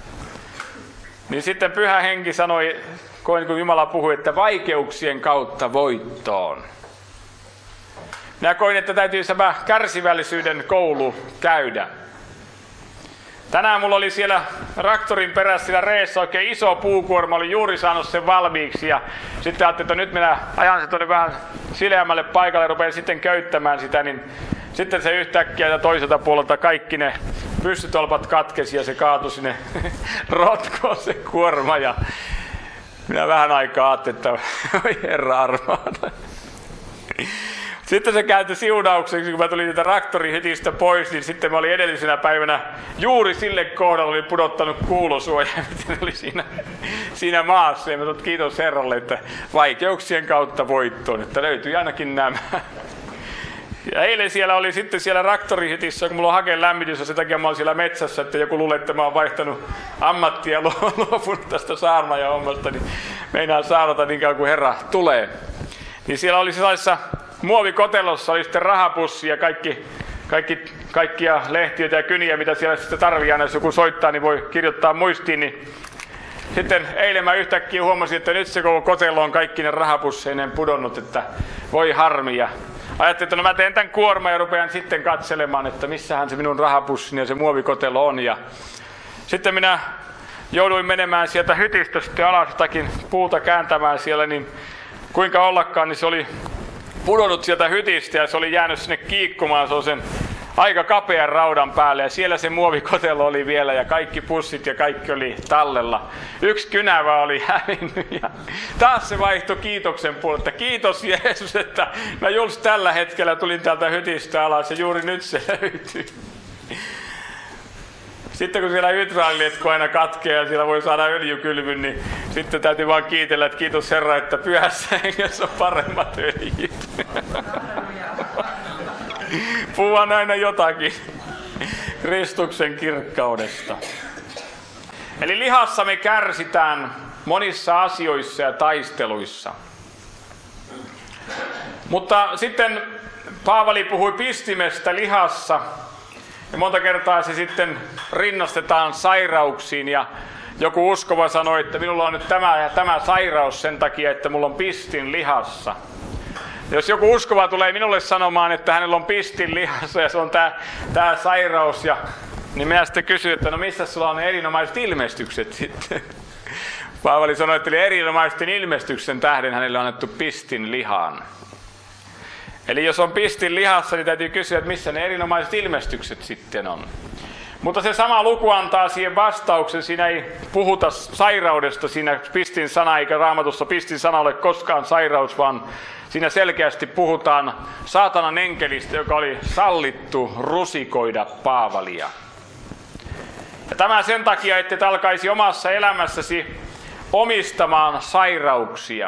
[SPEAKER 1] niin sitten Pyhä Henki sanoi, kun Jumala puhui, että vaikeuksien kautta voittoon. Minä koin, että täytyy tämä kärsivällisyyden koulu käydä. Tänään mulla oli siellä traktorin perässä siellä reessä oikein iso puukuorma, olin juuri saanut sen valmiiksi ja sitten ajattelin, että nyt minä ajan se tuonne vähän sileämmälle paikalle ja rupean sitten köyttämään sitä, niin sitten se yhtäkkiä ja toiselta puolelta kaikki ne pystytolpat katkesi ja se kaatui sinne rotkoon se kuorma ja minä vähän aikaa ajattelin, että oi herra armaata. Sitten se kääntyi siunaukseksi, kun mä tulin niitä traktorihitistä pois, niin sitten mä olin edellisenä päivänä juuri sille kohdalle olin pudottanut kuulosuojaimet, ne oli siinä, siinä maassa. Ja mä toin kiitos Herralle, että vaikeuksien kautta voittoon, että löytyi ainakin nämä. Ja eilen siellä oli sitten siellä traktorihitissä, kun mulla on hakeen lämmitys ja sen takia mä oon siellä metsässä, että joku luulee, että mä oon vaihtanut ammattia ja luopunut tästä saarnaajan hommasta, niin meinaan saarnata niin kauan kuin Herra tulee. Niin siellä oli sellaisessa muovikotelossa oli sitten rahapussi ja kaikki, kaikki, kaikkia lehtiöitä ja kyniä, mitä siellä sitten tarvii aina, jos joku soittaa, niin voi kirjoittaa muistiin. Niin sitten eilen mä yhtäkkiä huomasin, että nyt se koko kotelo on kaikki ne rahapusseineen pudonnut, että voi harmi. Ja ajattelin, että no mä teen tämän kuorman ja rupean sitten katselemaan, että missähän se minun rahapussini ja se muovikotelo on. Ja sitten minä jouduin menemään sieltä hytistä sitten alas jotakin puuta kääntämään siellä, niin kuinka ollakaan, niin se oli pudonnut sieltä hytistä ja se oli jäänyt sinne kiikkumaan, se on sen aika kapean raudan päälle ja siellä se muovikotelo oli vielä ja kaikki pussit ja kaikki oli tallella. Yksi kynävä oli hävinnyt ja taas se vaihtoi kiitoksen puolelta. Kiitos Jeesus, että mä just tällä hetkellä tulin täältä hytistä alas ja juuri nyt se löytyi. Sitten kun siellä hydrauliletku aina katkeaa ja siellä voi saada öljykylvyn, niin sitten täytyy vaan kiitellä, että kiitos Herra, että pyhässä hengessä on paremmat öljyt. Puhutaan aina jotakin Kristuksen kirkkaudesta. Eli lihassa me kärsitään monissa asioissa ja taisteluissa. Mutta sitten Paavali puhui pistimestä lihassa. Ja monta kertaa se sitten rinnastetaan sairauksiin ja joku uskova sanoi, että minulla on nyt tämä ja tämä sairaus sen takia, että mulla on pistin lihassa. Ja jos joku uskova tulee minulle sanomaan, että hänellä on pistin lihassa ja se on tämä, tämä sairaus, ja, niin minä sitten kysyn, että no missä sulla on erinomaiset ilmestykset sitten? Paavali sanoi, että erinomaisten ilmestyksen tähden hänelle on annettu pistin lihaan. Eli jos on pistin lihassa, niin täytyy kysyä, että missä ne erinomaiset ilmestykset sitten on. Mutta se sama luku antaa siihen vastauksen. Siinä ei puhuta sairaudesta, siinä pistin sana, eikä Raamatussa pistin sana ole koskaan sairaus, vaan siinä selkeästi puhutaan saatanan enkelistä, joka oli sallittu rusikoida Paavalia. Ja tämä sen takia, että et alkaisi omassa elämässäsi omistamaan sairauksia.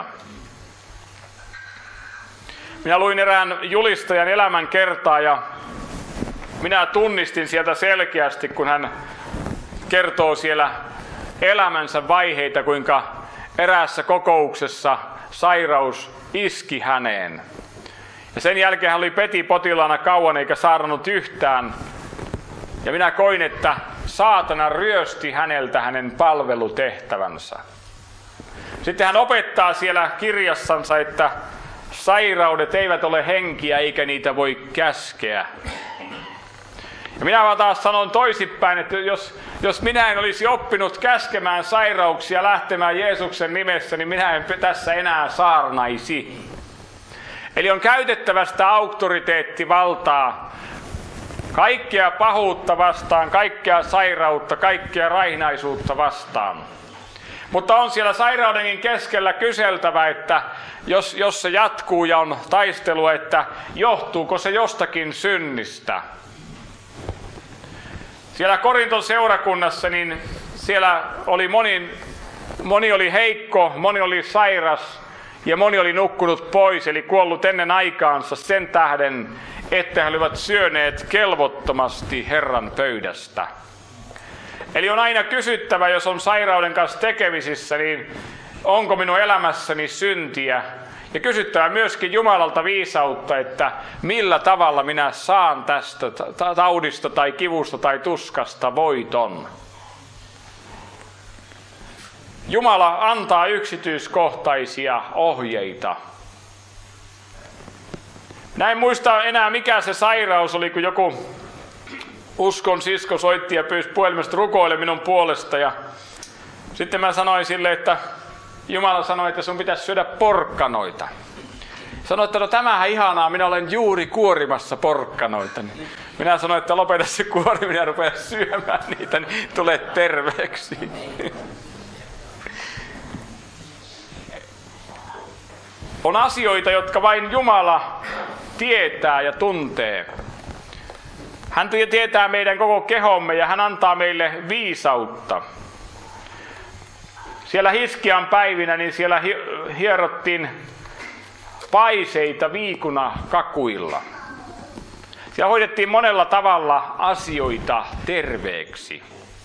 [SPEAKER 1] Minä luin erään julistajan elämän kertaa ja minä tunnistin sieltä selkeästi, kun hän kertoo siellä elämänsä vaiheita, kuinka eräässä kokouksessa sairaus iski häneen. Ja sen jälkeen hän oli petipotilaana kauan eikä saarnannut yhtään. Ja minä koin, että saatana ryösti häneltä hänen palvelutehtävänsä. Sitten hän opettaa siellä kirjassansa, että sairaudet eivät ole henkiä eikä niitä voi käskeä. Ja minä taas sanon toisinpäin, että jos, jos minä en olisi oppinut käskemään sairauksia lähtemään Jeesuksen nimessä, niin minä en tässä enää saarnaisi. Eli on käytettävä sitä auktoriteettivaltaa kaikkea pahuutta vastaan, kaikkea sairautta, kaikkea raihnaisuutta vastaan. Mutta on siellä sairaudenkin keskellä kyseltävä, että jos, jos se jatkuu ja on taistelua, että johtuuko se jostakin synnistä. Siellä Korinton seurakunnassa, niin siellä oli moni, moni oli heikko, moni oli sairas ja moni oli nukkunut pois, eli kuollut ennen aikaansa sen tähden, että he olivat syöneet kelvottomasti Herran pöydästä. Eli on aina kysyttävä, jos on sairauden kanssa tekemisissä, niin onko minun elämässäni syntiä? Ja kysyttävä myöskin Jumalalta viisautta, että millä tavalla minä saan tästä taudista tai kivusta tai tuskasta voiton. Jumala antaa yksityiskohtaisia ohjeita. Minä en muista enää mikä se sairaus oli, kun joku uskon sisko soitti ja pyysi puhelimesta rukoile minun puolesta. Ja sitten mä sanoin sille, että Jumala sanoi, että sun pitäisi syödä porkkanoita. Sanoin, että no tämähän ihanaa, minä olen juuri kuorimassa porkkanoita. Minä sanoin, että lopeta se kuoriminen ja rupea syömään niitä, niin tulet terveeksi. On asioita, jotka vain Jumala tietää ja tuntee. Hän tietää meidän koko kehomme ja hän antaa meille viisautta. Siellä Hiskian päivinä, niin siellä hierottiin paiseita viikuna kakuilla. Siellä hoidettiin monella tavalla asioita terveeksi.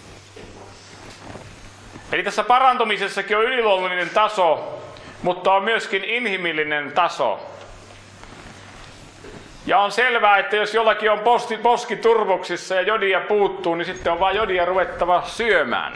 [SPEAKER 1] Eli tässä parantumisessakin on yliluonnollinen taso, mutta on myöskin inhimillinen taso. Ja on selvää, että jos jollakin on posti, poski turvoksissa ja jodia puuttuu, niin sitten on vain jodia ruvettava syömään.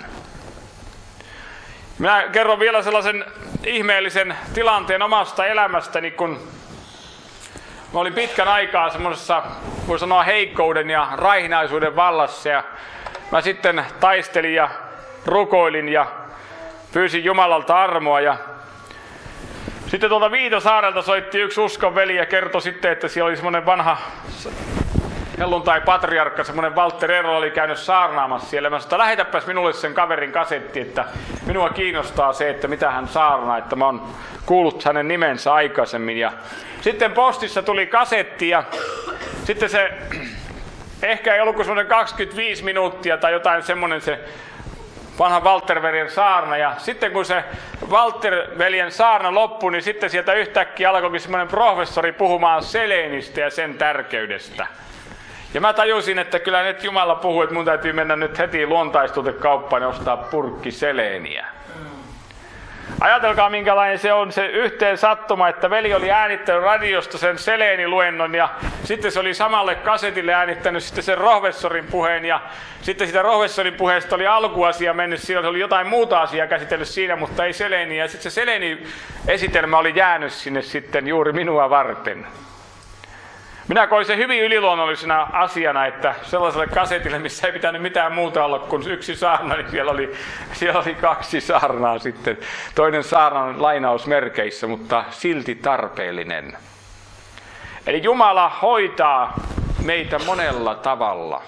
[SPEAKER 1] Minä kerron vielä sellaisen ihmeellisen tilanteen omasta elämästäni, kun mä olin pitkän aikaa semmoisessa, voi sanoa, heikkouden ja raihnaisuuden vallassa. Ja mä sitten taistelin ja rukoilin ja pyysin Jumalalta armoa. Ja sitten tuolta Viitosaarelta soitti yksi uskonveli ja kertoi sitten, että siellä oli semmoinen vanha helluntai-patriarkka, semmoinen Walter Erlo oli käynyt saarnaamassa siellä. Mä sanoin, että lähetäpäs minulle sen kaverin kasetti, että minua kiinnostaa se, että mitä hän saarnaa, että mä oon kuullut hänen nimensä aikaisemmin. Ja sitten postissa tuli kasetti ja sitten se ehkä ei ollut kuin semmoinen kaksikymmentäviisi minuuttia tai jotain semmoinen se vanha Walter-veljen saarna. Ja sitten kun se Walter-veljen saarna loppui, niin sitten sieltä yhtäkkiä alkoikin semmoinen professori puhumaan seleenistä ja sen tärkeydestä. Ja mä tajusin, että kyllä nyt Jumala puhuu, että mun täytyy mennä nyt heti luontaistuotekauppaan ja ostaa purkki seleeniä. Ajatelkaa minkälainen se on se yhteen sattuma, että veli oli äänittänyt radiosta sen seleeniluennon ja sitten se oli samalle kasetille äänittänyt sitten sen Rohvessorin puheen ja sitten sitä Rohvessorin puheesta oli alkuasia mennyt, siinä oli jotain muuta asiaa käsitellyt siinä, mutta ei seleeniä. Ja sitten se seleeni-esitelmä oli jäänyt sinne sitten juuri minua varten. Minä koin sen hyvin yliluonnollisena asiana, että sellaiselle kasetille, missä ei pitänyt mitään muuta olla kuin yksi saarna, niin siellä oli, siellä oli kaksi saarnaa sitten. Toinen saarnan lainausmerkeissä, mutta silti tarpeellinen. Eli Jumala hoitaa meitä monella tavalla.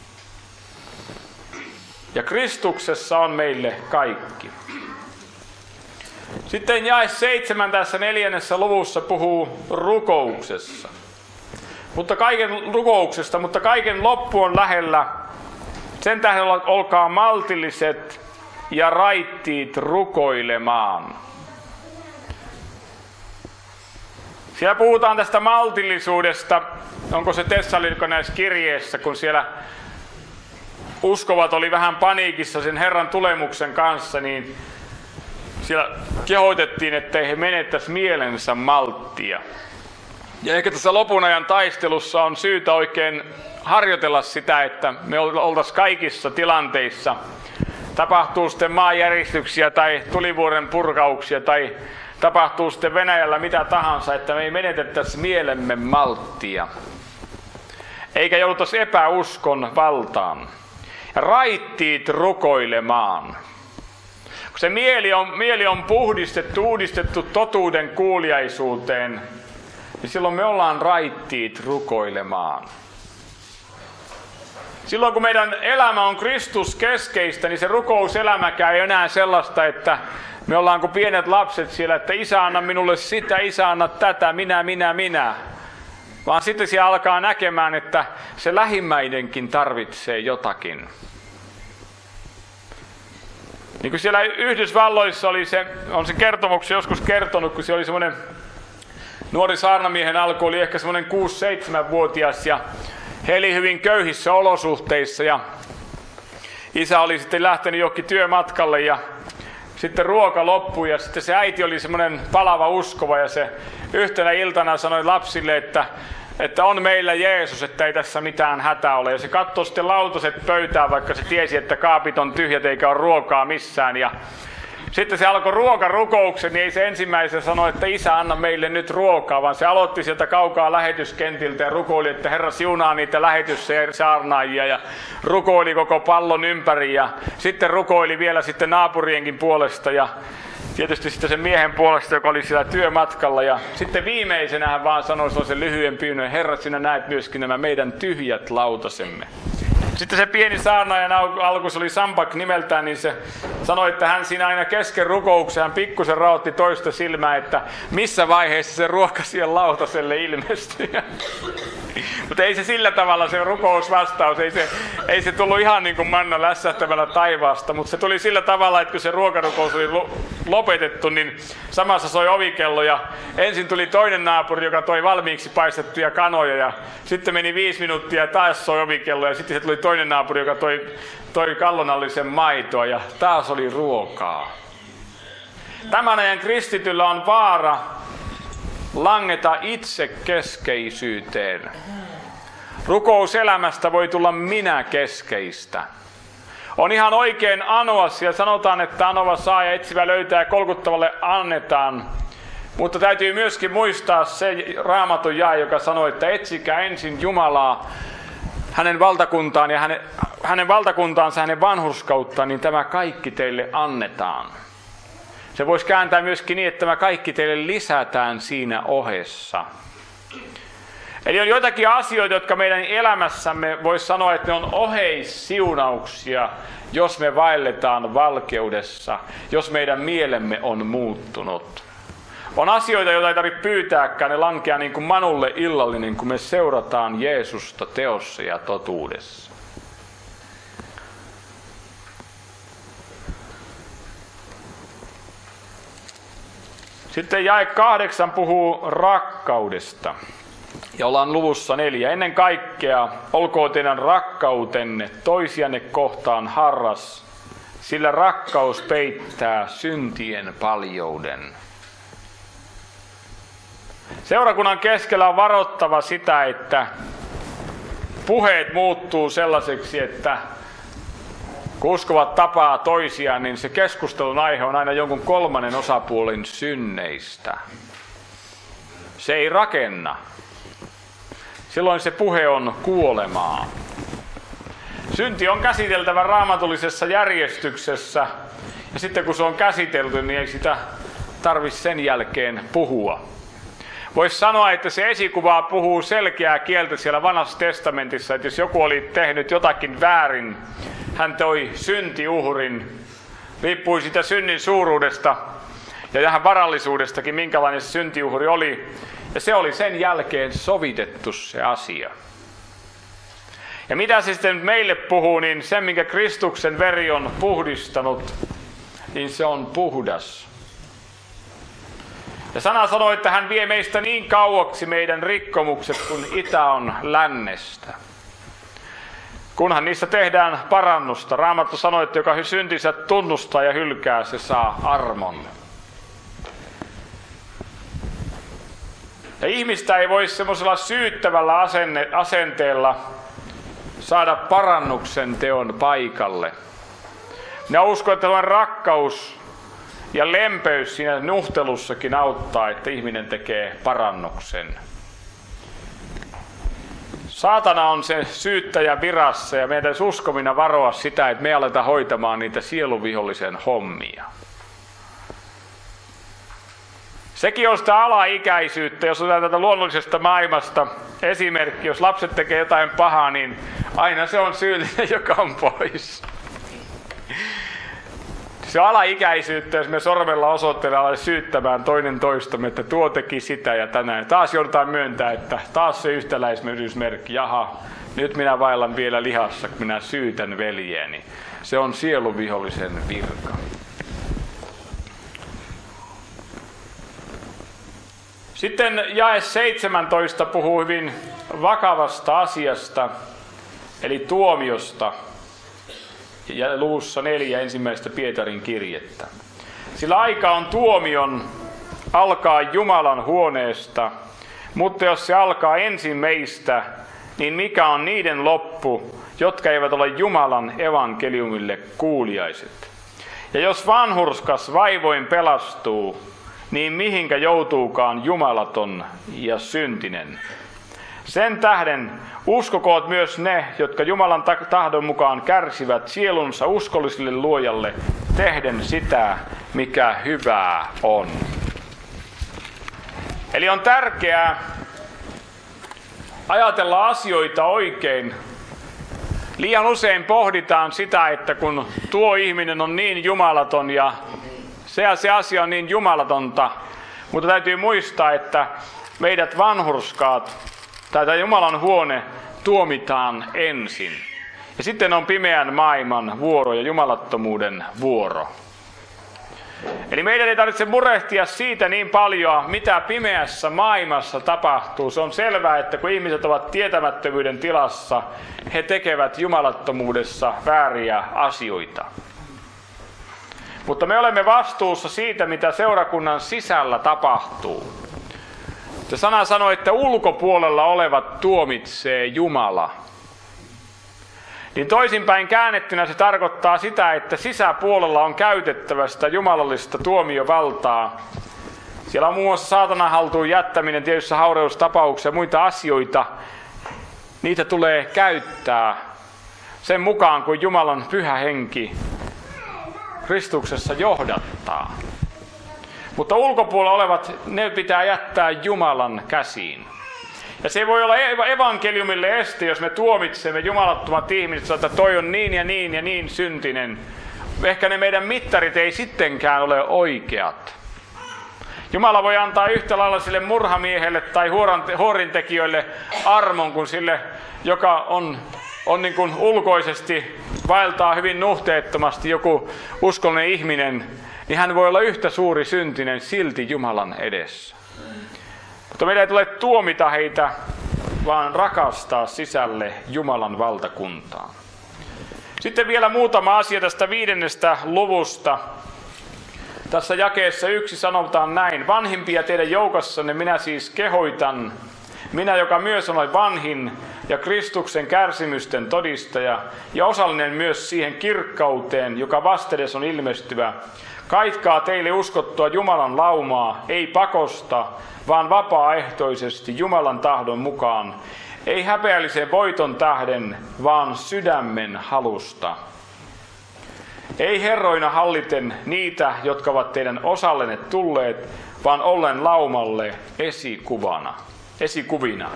[SPEAKER 1] Ja Kristuksessa on meille kaikki. Sitten jae seitsemän tässä neljännessä luvussa puhuu rukouksessa. Mutta kaiken rukouksesta, mutta kaiken loppu on lähellä. Sen tähden olkaa maltilliset ja raittiit rukoilemaan. Siellä puhutaan tästä maltillisuudesta. Onko se Tessaloniikalaisessa kirjeessä, kun siellä uskovat oli vähän paniikissa sen Herran tulemuksen kanssa, niin siellä kehoitettiin, ettei he menettäisi mielensä malttia. Ja ehkä tässä lopun ajan taistelussa on syytä oikein harjoitella sitä, että me oltaisiin kaikissa tilanteissa. Tapahtuu sitten maanjäristyksiä tai tulivuoren purkauksia tai tapahtuu sitten Venäjällä mitä tahansa, että me ei menetettäisi mielemme malttia. Eikä jouduttaisi epäuskon valtaan. Ja raittiit rukoilemaan. Kun se mieli on, mieli on puhdistettu, uudistettu totuuden kuuliaisuuteen, niin silloin me ollaan raittiit rukoilemaan. Silloin kun meidän elämä on Kristus keskeistä, niin se rukouselämäkään ei enää sellaista, että me ollaan kuin pienet lapset siellä, että isä anna minulle sitä, isä anna tätä, minä, minä, minä. Vaan sitten siellä alkaa näkemään, että se lähimmäidenkin tarvitsee jotakin. Niin kuin siellä Yhdysvalloissa oli se, on se kertomuksia joskus kertonut, kun se oli semmoinen nuori saarnamiehen alku, oli ehkä semmoinen kuusi seitsemän vuotias ja he eli hyvin köyhissä olosuhteissa ja isä oli sitten lähtenyt johonkin työmatkalle ja sitten ruoka loppui ja sitten se äiti oli semmoinen palava uskova ja se yhtenä iltana sanoi lapsille, että, että on meillä Jeesus, että ei tässä mitään hätää ole. Ja se katsoi sitten lautaset pöytään, vaikka se tiesi, että kaapit on tyhjät eikä ole ruokaa missään. Ja sitten se alkoi ruokarukouksen, niin ei se ensimmäisen sano, että isä anna meille nyt ruokaa, vaan se aloitti sieltä kaukaa lähetyskentiltä ja rukoili, että Herra siunaa niitä lähetyssaarnaajia ja rukoili koko pallon ympäri ja sitten rukoili vielä sitten naapurienkin puolesta ja tietysti sitten sen miehen puolesta, joka oli siellä työmatkalla ja sitten viimeisenä hän vaan sanoi sellaisen lyhyen pyynnön, Herra sinä näet myöskin nämä meidän tyhjät lautasemme. Sitten se pieni saarnaajan alku, se oli Sampak nimeltään, niin se sanoi, että hän siinä aina kesken rukouksen hän pikkusen raotti toista silmää, että missä vaiheessa se ruoka siihen lautaselle ilmestyi. Mutta ei se sillä tavalla se rukousvastaus, ei se, ei se tullut ihan niin kuin manna lässähtävällä taivaasta, mutta se tuli sillä tavalla, että kun se ruokarukous oli lopetettu, niin samassa soi ovikello ja ensin tuli toinen naapuri, joka toi valmiiksi paistettuja kanoja ja sitten meni viisi minuuttia ja taas soi ovikello ja sitten se tuli toinen naapuri, joka toi, toi kallonallisen maitoa ja taas oli ruokaa. Tämän ajan kristityllä on vaara langeta itsekeskeisyyteen. Rukouselämästä voi tulla minä-keskeistä. On ihan oikein anoa, siellä sanotaan, että anova saa ja etsivä löytää ja kolkuttavalle annetaan. Mutta täytyy myöskin muistaa se Raamatun jae, joka sanoo, että etsikää ensin Jumalaa, hänen valtakuntaan ja hänen, hänen valtakuntaansa, hänen vanhurskauttaan, niin tämä kaikki teille annetaan. Se voisi kääntää myöskin niin, että tämä kaikki teille lisätään siinä ohessa. Eli on joitakin asioita, jotka meidän elämässämme voisi sanoa, että ne on oheissiunauksia, jos me vaelletaan valkeudessa, jos meidän mielemme on muuttunut. On asioita, joita ei tarvitse pyytääkään, ne lankeaa niin kuin manulle illallinen, kun me seurataan Jeesusta teossa ja totuudessa. Sitten jae kahdeksan puhuu rakkaudesta. Ja ollaan luvussa neljä. Ennen kaikkea olkoon teidän rakkautenne toisianne kohtaan harras, sillä rakkaus peittää syntien paljouden. Seurakunnan keskellä on varoittava sitä, että puheet muuttuu sellaiseksi, että kun uskovat tapaa toisiaan, niin se keskustelun aihe on aina jonkun kolmannen osapuolen synneistä. Se ei rakenna. Silloin se puhe on kuolemaa. Synti on käsiteltävä raamatullisessa järjestyksessä, ja sitten kun se on käsitelty, niin ei sitä tarvitse sen jälkeen puhua. Voisi sanoa, että se esikuva puhuu selkeää kieltä siellä Vanhassa testamentissa, että jos joku oli tehnyt jotakin väärin, hän toi syntiuhrin, riippui siitä synnin suuruudesta ja tähän varallisuudestakin, minkälainen se syntiuhri oli. Ja se oli sen jälkeen sovitettu se asia. Ja mitä se sitten meille puhuu, niin se, minkä Kristuksen veri on puhdistanut, niin se on puhdas. Ja sana sanoo, että hän vie meistä niin kauaksi meidän rikkomukset, kun itä on lännestä. Kunhan niissä tehdään parannusta. Raamattu sanoo, että joka syntinsä tunnustaa ja hylkää, se saa armon. Ja ihmistä ei voi semmoisella syyttävällä asenne, asenteella saada parannuksen teon paikalle. Minä uskon, että tuon rakkaus ja lempeys siinä nuhtelussakin auttaa, että ihminen tekee parannuksen. Saatana on se syyttäjä virassa ja meidän täytyisi uskomina varoa sitä, että me aletaan hoitamaan niitä sieluvihollisen hommia. Sekin on sitä alaikäisyyttä, jos otetaan tätä luonnollisesta maailmasta esimerkki, jos lapset tekee jotain pahaa, niin aina se on syyllinen, joka on pois. Se on alaikäisyyttä, jos me sormella osoittelemme syyttämään toinen toistamme, että tuo teki sitä ja tänään. Taas joudutaan myöntää, että taas se yhtäläismerkki, jaha, nyt minä vaellan vielä lihassa, kun minä syytän veljeeni. Se on sieluvihollisen virka. Sitten jae seitsemäntoista puhuu hyvin vakavasta asiasta, eli tuomiosta. Ja luvussa neljä ensimmäistä Pietarin kirjettä. Sillä aika on tuomion alkaa Jumalan huoneesta, mutta jos se alkaa ensin meistä, niin mikä on niiden loppu, jotka eivät ole Jumalan evankeliumille kuuliaiset? Ja jos vanhurskas vaivoin pelastuu, niin mihinkä joutuukaan jumalaton ja syntinen? Sen tähden uskokoot myös ne, jotka Jumalan tahdon mukaan kärsivät sielunsa uskolliselle luojalle, tehden sitä, mikä hyvää on. Eli on tärkeää ajatella asioita oikein. Liian usein pohditaan sitä, että kun tuo ihminen on niin jumalaton ja se, se asia on niin jumalatonta, mutta täytyy muistaa, että meidät vanhurskaat tai tämä Jumalan huone tuomitaan ensin. Ja sitten on pimeän maailman vuoro ja jumalattomuuden vuoro. Eli meidän ei tarvitse murehtia siitä niin paljon, mitä pimeässä maailmassa tapahtuu. Se on selvää, että kun ihmiset ovat tietämättömyyden tilassa, he tekevät jumalattomuudessa vääriä asioita. Mutta me olemme vastuussa siitä, mitä seurakunnan sisällä tapahtuu. Se sana sanoo, että ulkopuolella olevat tuomitsee Jumala. Niin toisinpäin käännettynä se tarkoittaa sitä, että sisäpuolella on käytettävä sitä jumalallista tuomiovaltaa. Siellä on muun muassa saatanan haltuun jättäminen tietyissä haureustapauksissa ja muita asioita. Niitä tulee käyttää sen mukaan, kun Jumalan pyhä henki Kristuksessa johdattaa. Mutta ulkopuolella olevat, ne pitää jättää Jumalan käsiin. Ja se voi olla evankeliumille este, jos me tuomitsemme jumalattomat ihmiset, että toi on niin ja niin ja niin syntinen. Ehkä ne meidän mittarit ei sittenkään ole oikeat. Jumala voi antaa yhtä lailla sille murhamiehelle tai huorintekijöille armon kuin sille, joka on, on niin kuin ulkoisesti vaeltaa hyvin nuhteettomasti joku uskollinen ihminen, niin hän voi olla yhtä suuri syntinen silti Jumalan edessä. Mutta meidän ei tule tuomita heitä vaan rakastaa sisälle Jumalan valtakuntaa. Sitten vielä muutama asia tästä viidennestä luvusta. Tässä jakeessa yksi sanotaan näin. Vanhimpia teidän joukossanne minä siis kehoitan, minä joka myös olen vanhin ja Kristuksen kärsimysten todistaja ja osallinen myös siihen kirkkauteen, joka vastedes on ilmestyvä. Kaitkaa teille uskottua Jumalan laumaa, ei pakosta, vaan vapaaehtoisesti Jumalan tahdon mukaan. Ei häpeällisen voiton tähden, vaan sydämen halusta. Ei herroina halliten niitä, jotka ovat teidän osallenne tulleet, vaan ollen laumalle esikuvana, esikuvina.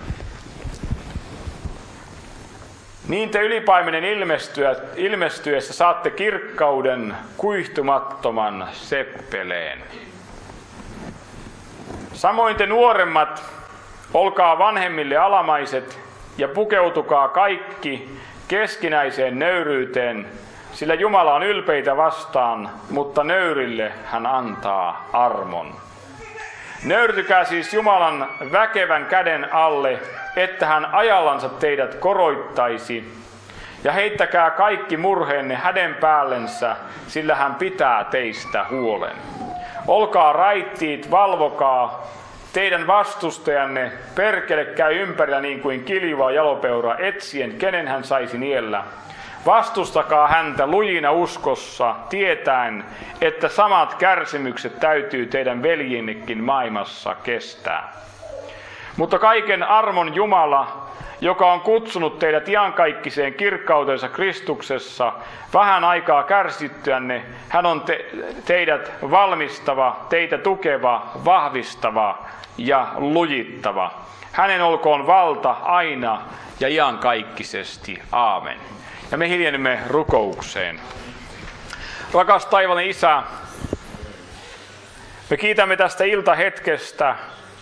[SPEAKER 1] Niin te ylipaimenen ilmestyessä saatte kirkkauden kuihtumattoman seppeleen. Samoin te nuoremmat, olkaa vanhemmille alamaiset ja pukeutukaa kaikki keskinäiseen nöyryyteen, sillä Jumala on ylpeitä vastaan, mutta nöyrille hän antaa armon. Nöyrtykää siis Jumalan väkevän käden alle, että hän ajallansa teidät koroittaisi, ja heittäkää kaikki murheenne hänen päällensä, sillä hän pitää teistä huolen. Olkaa raittiit, valvokaa, teidän vastustajanne perkele käy ympärillä niin kuin kiljuva jalopeura etsien, kenen hän saisi niellä. Vastustakaa häntä lujina uskossa, tietäen, että samat kärsimykset täytyy teidän veljiennekin maailmassa kestää. Mutta kaiken armon Jumala, joka on kutsunut teidät iankaikkiseen kirkkautensa Kristuksessa, vähän aikaa kärsittyänne, hän on te- teidät valmistava, teitä tukeva, vahvistava ja lujittava. Hänen olkoon valta aina ja iankaikkisesti. Aamen. Ja me hiljennymme rukoukseen. Rakas taivaallinen Isä, me kiitämme tästä iltahetkestä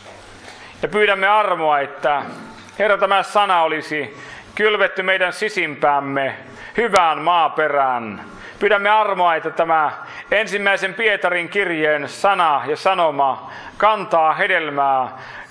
[SPEAKER 1] ja pyydämme armoa, että Herra, tämä sana olisi kylvetty meidän sisimpäämme hyvään maaperään. Pyydämme armoa, että tämä ensimmäisen Pietarin kirjeen sana ja sanoma kantaa hedelmää,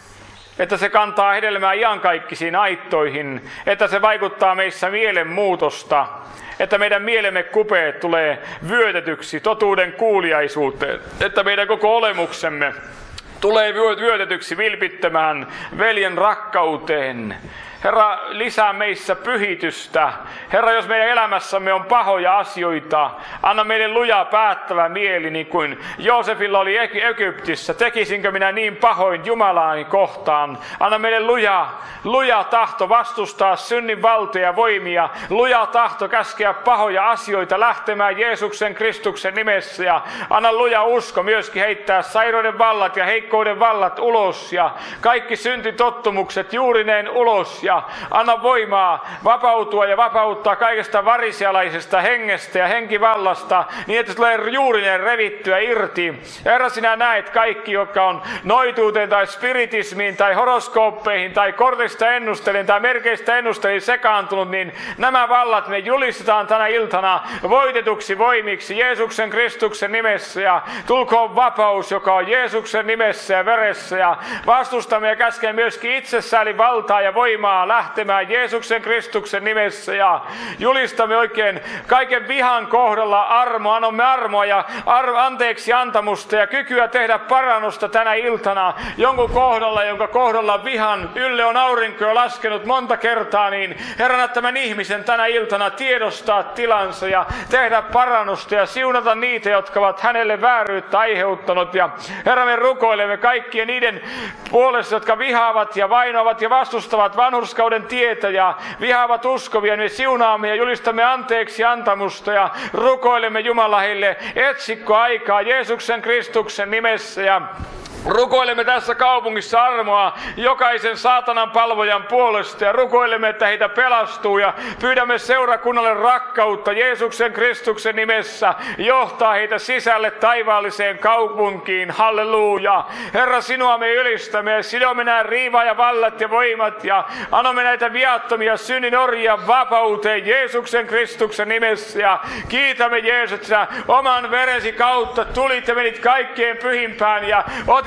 [SPEAKER 1] että se kantaa hedelmää iankaikkisiin aittoihin, että se vaikuttaa meissä mielenmuutosta, että meidän mielemme kupeet tulee vyötetyksi totuuden kuuliaisuuteen, että meidän koko olemuksemme tulee vyötetyksi vilpittömään veljen rakkauteen. Herra, lisää meissä pyhitystä. Herra, jos meidän elämässämme on pahoja asioita, anna meille luja päättävä mieli, niin kuin Joosefilla oli Egyptissä. Tekisinkö minä niin pahoin Jumalaani kohtaan? Anna meille luja, luja tahto vastustaa synnin valtoja ja voimia. Luja tahto käskeä pahoja asioita lähtemään Jeesuksen Kristuksen nimessä. Ja anna luja usko myöskin heittää sairauden vallat ja heikkouden vallat ulos. Ja kaikki syntitottumukset juurineen ulos. Ja anna voimaa vapautua ja vapauttaa kaikesta varisialaisesta hengestä ja henkivallasta, niin että tulee juurinen revittyä irti. Herra, sinä näet kaikki, jotka on noituuteen tai spiritismiin tai horoskooppeihin tai kortista ennusteliin tai merkeistä ennusteliin sekaantunut, niin nämä vallat me julistetaan tänä iltana voitetuksi voimiksi Jeesuksen Kristuksen nimessä. Ja tulkoon vapaus, joka on Jeesuksen nimessä ja veressä. Ja vastustamme ja käskemme myöskin itsessäälin valtaa ja voimaa lähtemään Jeesuksen Kristuksen nimessä ja julistamme oikein kaiken vihan kohdalla armoa, annamme armoa ja ar- anteeksi antamusta ja kykyä tehdä parannusta tänä iltana jonkun kohdalla, jonka kohdalla vihan ylle on aurinko jo laskenut monta kertaa, niin Herran, tämän ihmisen tänä iltana tiedostaa tilansa ja tehdä parannusta ja siunata niitä, jotka ovat hänelle vääryyttä aiheuttanut. Ja Herra, me rukoilemme kaikkien niiden puolesta, jotka vihaavat ja vainoavat ja vastustavat vanhurskauden tietä ja vihaavat uskovia, me siunaamme ja julistamme anteeksi antamusta ja rukoilemme Jumala heille etsikkoaikaa Jeesuksen Kristuksen nimessä ja rukoilemme tässä kaupungissa armoa jokaisen saatanan palvojan puolesta ja rukoilemme, että heitä pelastuu ja pyydämme seurakunnalle rakkautta Jeesuksen Kristuksen nimessä johtaa heitä sisälle taivaalliseen kaupunkiin. Halleluja. Herra, sinua me ylistämme ja sidomme nämä riivaa ja vallat ja voimat ja annamme näitä viattomia synnin orjia vapauteen Jeesuksen Kristuksen nimessä ja kiitämme Jeesus, että oman veresi kautta tulit ja menit kaikkien pyhimpään ja otit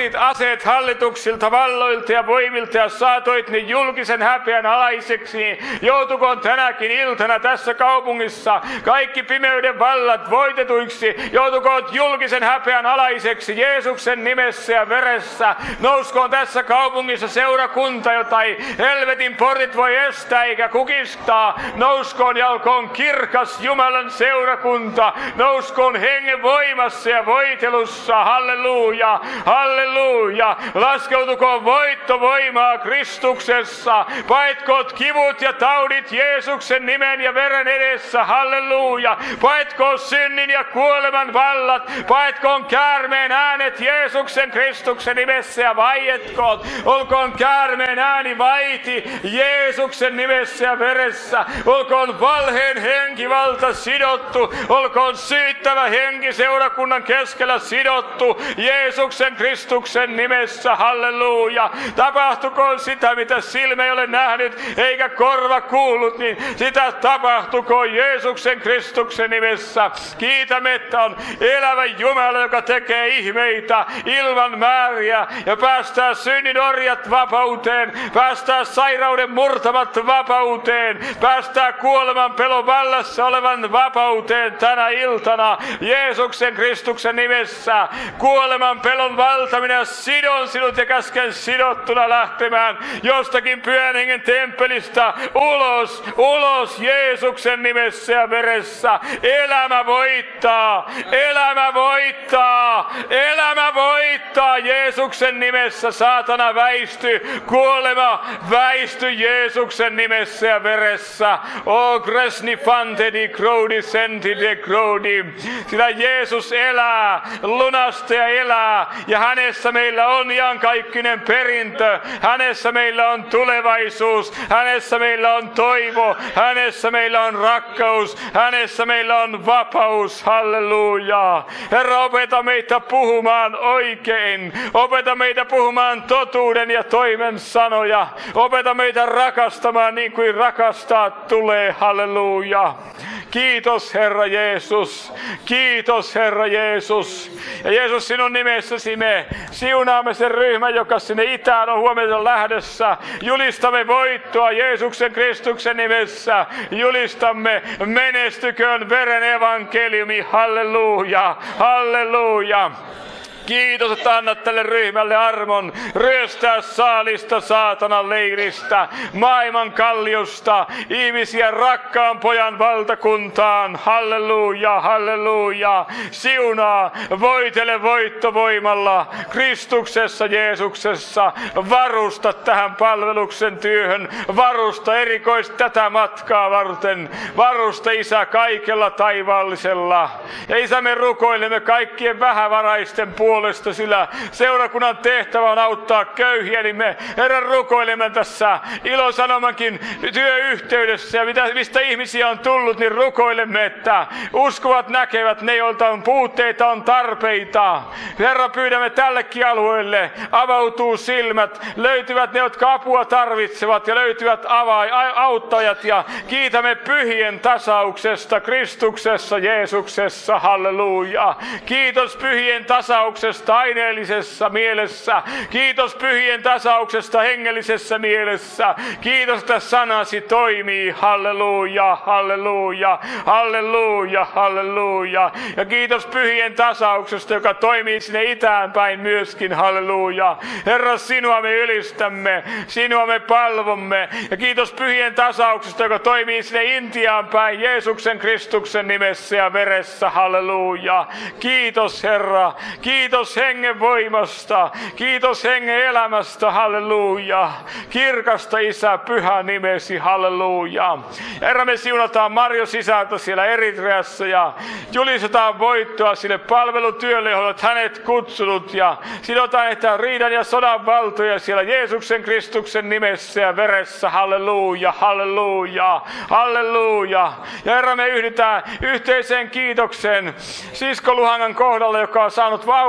[SPEAKER 1] otit aseet hallituksilta, valloilta ja voimilta ja saatoit ne julkisen häpeän alaiseksi. Joutukoon tänäkin iltana tässä kaupungissa kaikki pimeyden vallat voitetuiksi. Joutukoon julkisen häpeän alaiseksi Jeesuksen nimessä ja veressä. Nouskoon tässä kaupungissa seurakunta, jota ei helvetin portit voi estää eikä kukistaa. Nouskoon ja olkoon kirkas Jumalan seurakunta. Nouskoon hengen voimassa ja voitelussa. Halleluja, halleluja. Laskeutukoon voittovoimaa Kristuksessa. Paetkoot kivut ja taudit Jeesuksen nimen ja veren edessä. Halleluja. Paetkoon synnin ja kuoleman vallat. Paetkoon käärmeen äänet Jeesuksen Kristuksen nimessä ja vaietkoon. Olkoon käärmeen ääni vaiti Jeesuksen nimessä ja veressä. Olkoon valheen henkivalta sidottu. Olkoon syyttävä henki seurakunnan keskellä sidottu Jeesuksen Kristuksen nimessä. Halleluja. Tapahtukoon sitä, mitä silmä ei ole nähnyt eikä korva kuullut, niin sitä tapahtukoon Jeesuksen Kristuksen nimessä. Kiitämme, että on elävä Jumala, joka tekee ihmeitä ilman määriä ja päästää synnin orjat vapauteen, päästää sairauden murtamat vapauteen, päästää kuoleman pelon vallassa olevan vapauteen tänä iltana Jeesuksen Kristuksen nimessä. Kuoleman pelon valtaminen, sidon sinut ja käsken sidottuna lähtemään jostakin pyhän hengen temppelistä ulos, ulos Jeesuksen nimessä ja veressä. Elämä voittaa, elämä voittaa, elämä voittaa Jeesuksen nimessä. Saatana väisty, kuolema väisty Jeesuksen nimessä ja veressä. O Kresni fante di crodi senti de crodi. Sillä Jeesus elää, lunastaja elää ja hänessä meillä on iankaikkinen perintö. Hänessä meillä on tulevaisuus, hänessä meillä on toivo, hänessä meillä on rakkaus, hänessä meillä on vapaus. Halleluja. Herra, opeta meitä puhumaan oikein. Opeta meitä puhumaan totuuden ja toimen sanoja. Opeta meitä rakastamaan niin kuin rakastaa tulee. Halleluja. Kiitos Herra Jeesus. Kiitos Herra Jeesus. Ja Jeesus, sinun nimessäsi me siunaamme sen ryhmän, joka sinne itään on huomenna lähdössä. Julistamme voittoa Jeesuksen Kristuksen nimessä. Julistamme menestyköön veren evankeliumi. Halleluja. Halleluja. Kiitos, että annat tälle ryhmälle armon ryöstää saalista saatanan leiristä, maailman kalliosta, ihmisiä rakkaan pojan valtakuntaan. Halleluja, halleluja. Siunaa, voitele voittovoimalla Kristuksessa Jeesuksessa. Varusta tähän palveluksen työhön, varusta erikoisesti tätä matkaa varten. Varusta, Isä, kaikella taivaallisella. Ja Isä, me rukoilemme kaikkien vähävaraisten puolesta, sillä seurakunnan tehtävä on auttaa köyhiä, niin me Herran rukoilemme tässä Ilosanomankin työyhteydessä ja mitä, mistä ihmisiä on tullut, niin rukoilemme, että uskovat näkevät ne, joilta on puutteita, on tarpeita. Herra, pyydämme tällekin alueelle avautuu silmät, löytyvät ne, jotka apua tarvitsevat ja löytyvät avai, auttajat ja kiitämme pyhien tasauksesta Kristuksessa Jeesuksessa. Halleluja. Kiitos pyhien tasauksesta aineellisessa mielessä. Kiitos pyhien tasauksesta hengellisessä mielessä. Kiitos, että sanasi toimii. Halleluja, halleluja, halleluja, halleluja. Ja kiitos pyhien tasauksesta, joka toimii sinne itään päin myöskin. Halleluja. Herra, sinua me ylistämme, sinua me palvomme. Ja kiitos pyhien tasauksesta, joka toimii sinne Intiaan päin Jeesuksen Kristuksen nimessä ja veressä. Halleluja. Kiitos Herra. Kiitos hengen voimasta. Kiitos hengen elämästä. Halleluja. Kirkasta Isä, pyhä nimesi. Halleluja. Herra, me siunataan Marjo sisältä siellä Eritreassa ja julistetaan voittoa sille palvelutyölle, johon olet hänet kutsunut ja sidotaan että riidan ja sodan valtoja siellä Jeesuksen Kristuksen nimessä ja veressä. Halleluja. Halleluja. Halleluja. Ja Herra, me yhdytään yhteiseen kiitoksen sisko Luhangan kohdalla, joka on saanut vauvan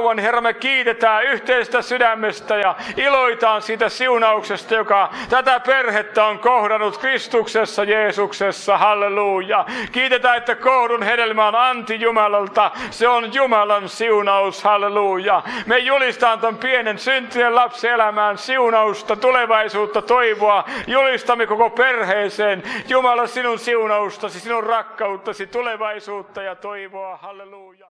[SPEAKER 1] kauan, Herra, me kiitetään yhteisestä sydämestä ja iloitaan siitä siunauksesta, joka tätä perhettä on kohdannut Kristuksessa Jeesuksessa. Halleluja. Kiitetään, että kohdun hedelmä on anti Jumalalta. Se on Jumalan siunaus. Halleluja. Me julistetaan ton pienen syntinen lapsen elämään siunausta, tulevaisuutta, toivoa. Julistamme koko perheeseen Jumala sinun siunaustasi, sinun rakkauttasi, tulevaisuutta ja toivoa. Halleluja.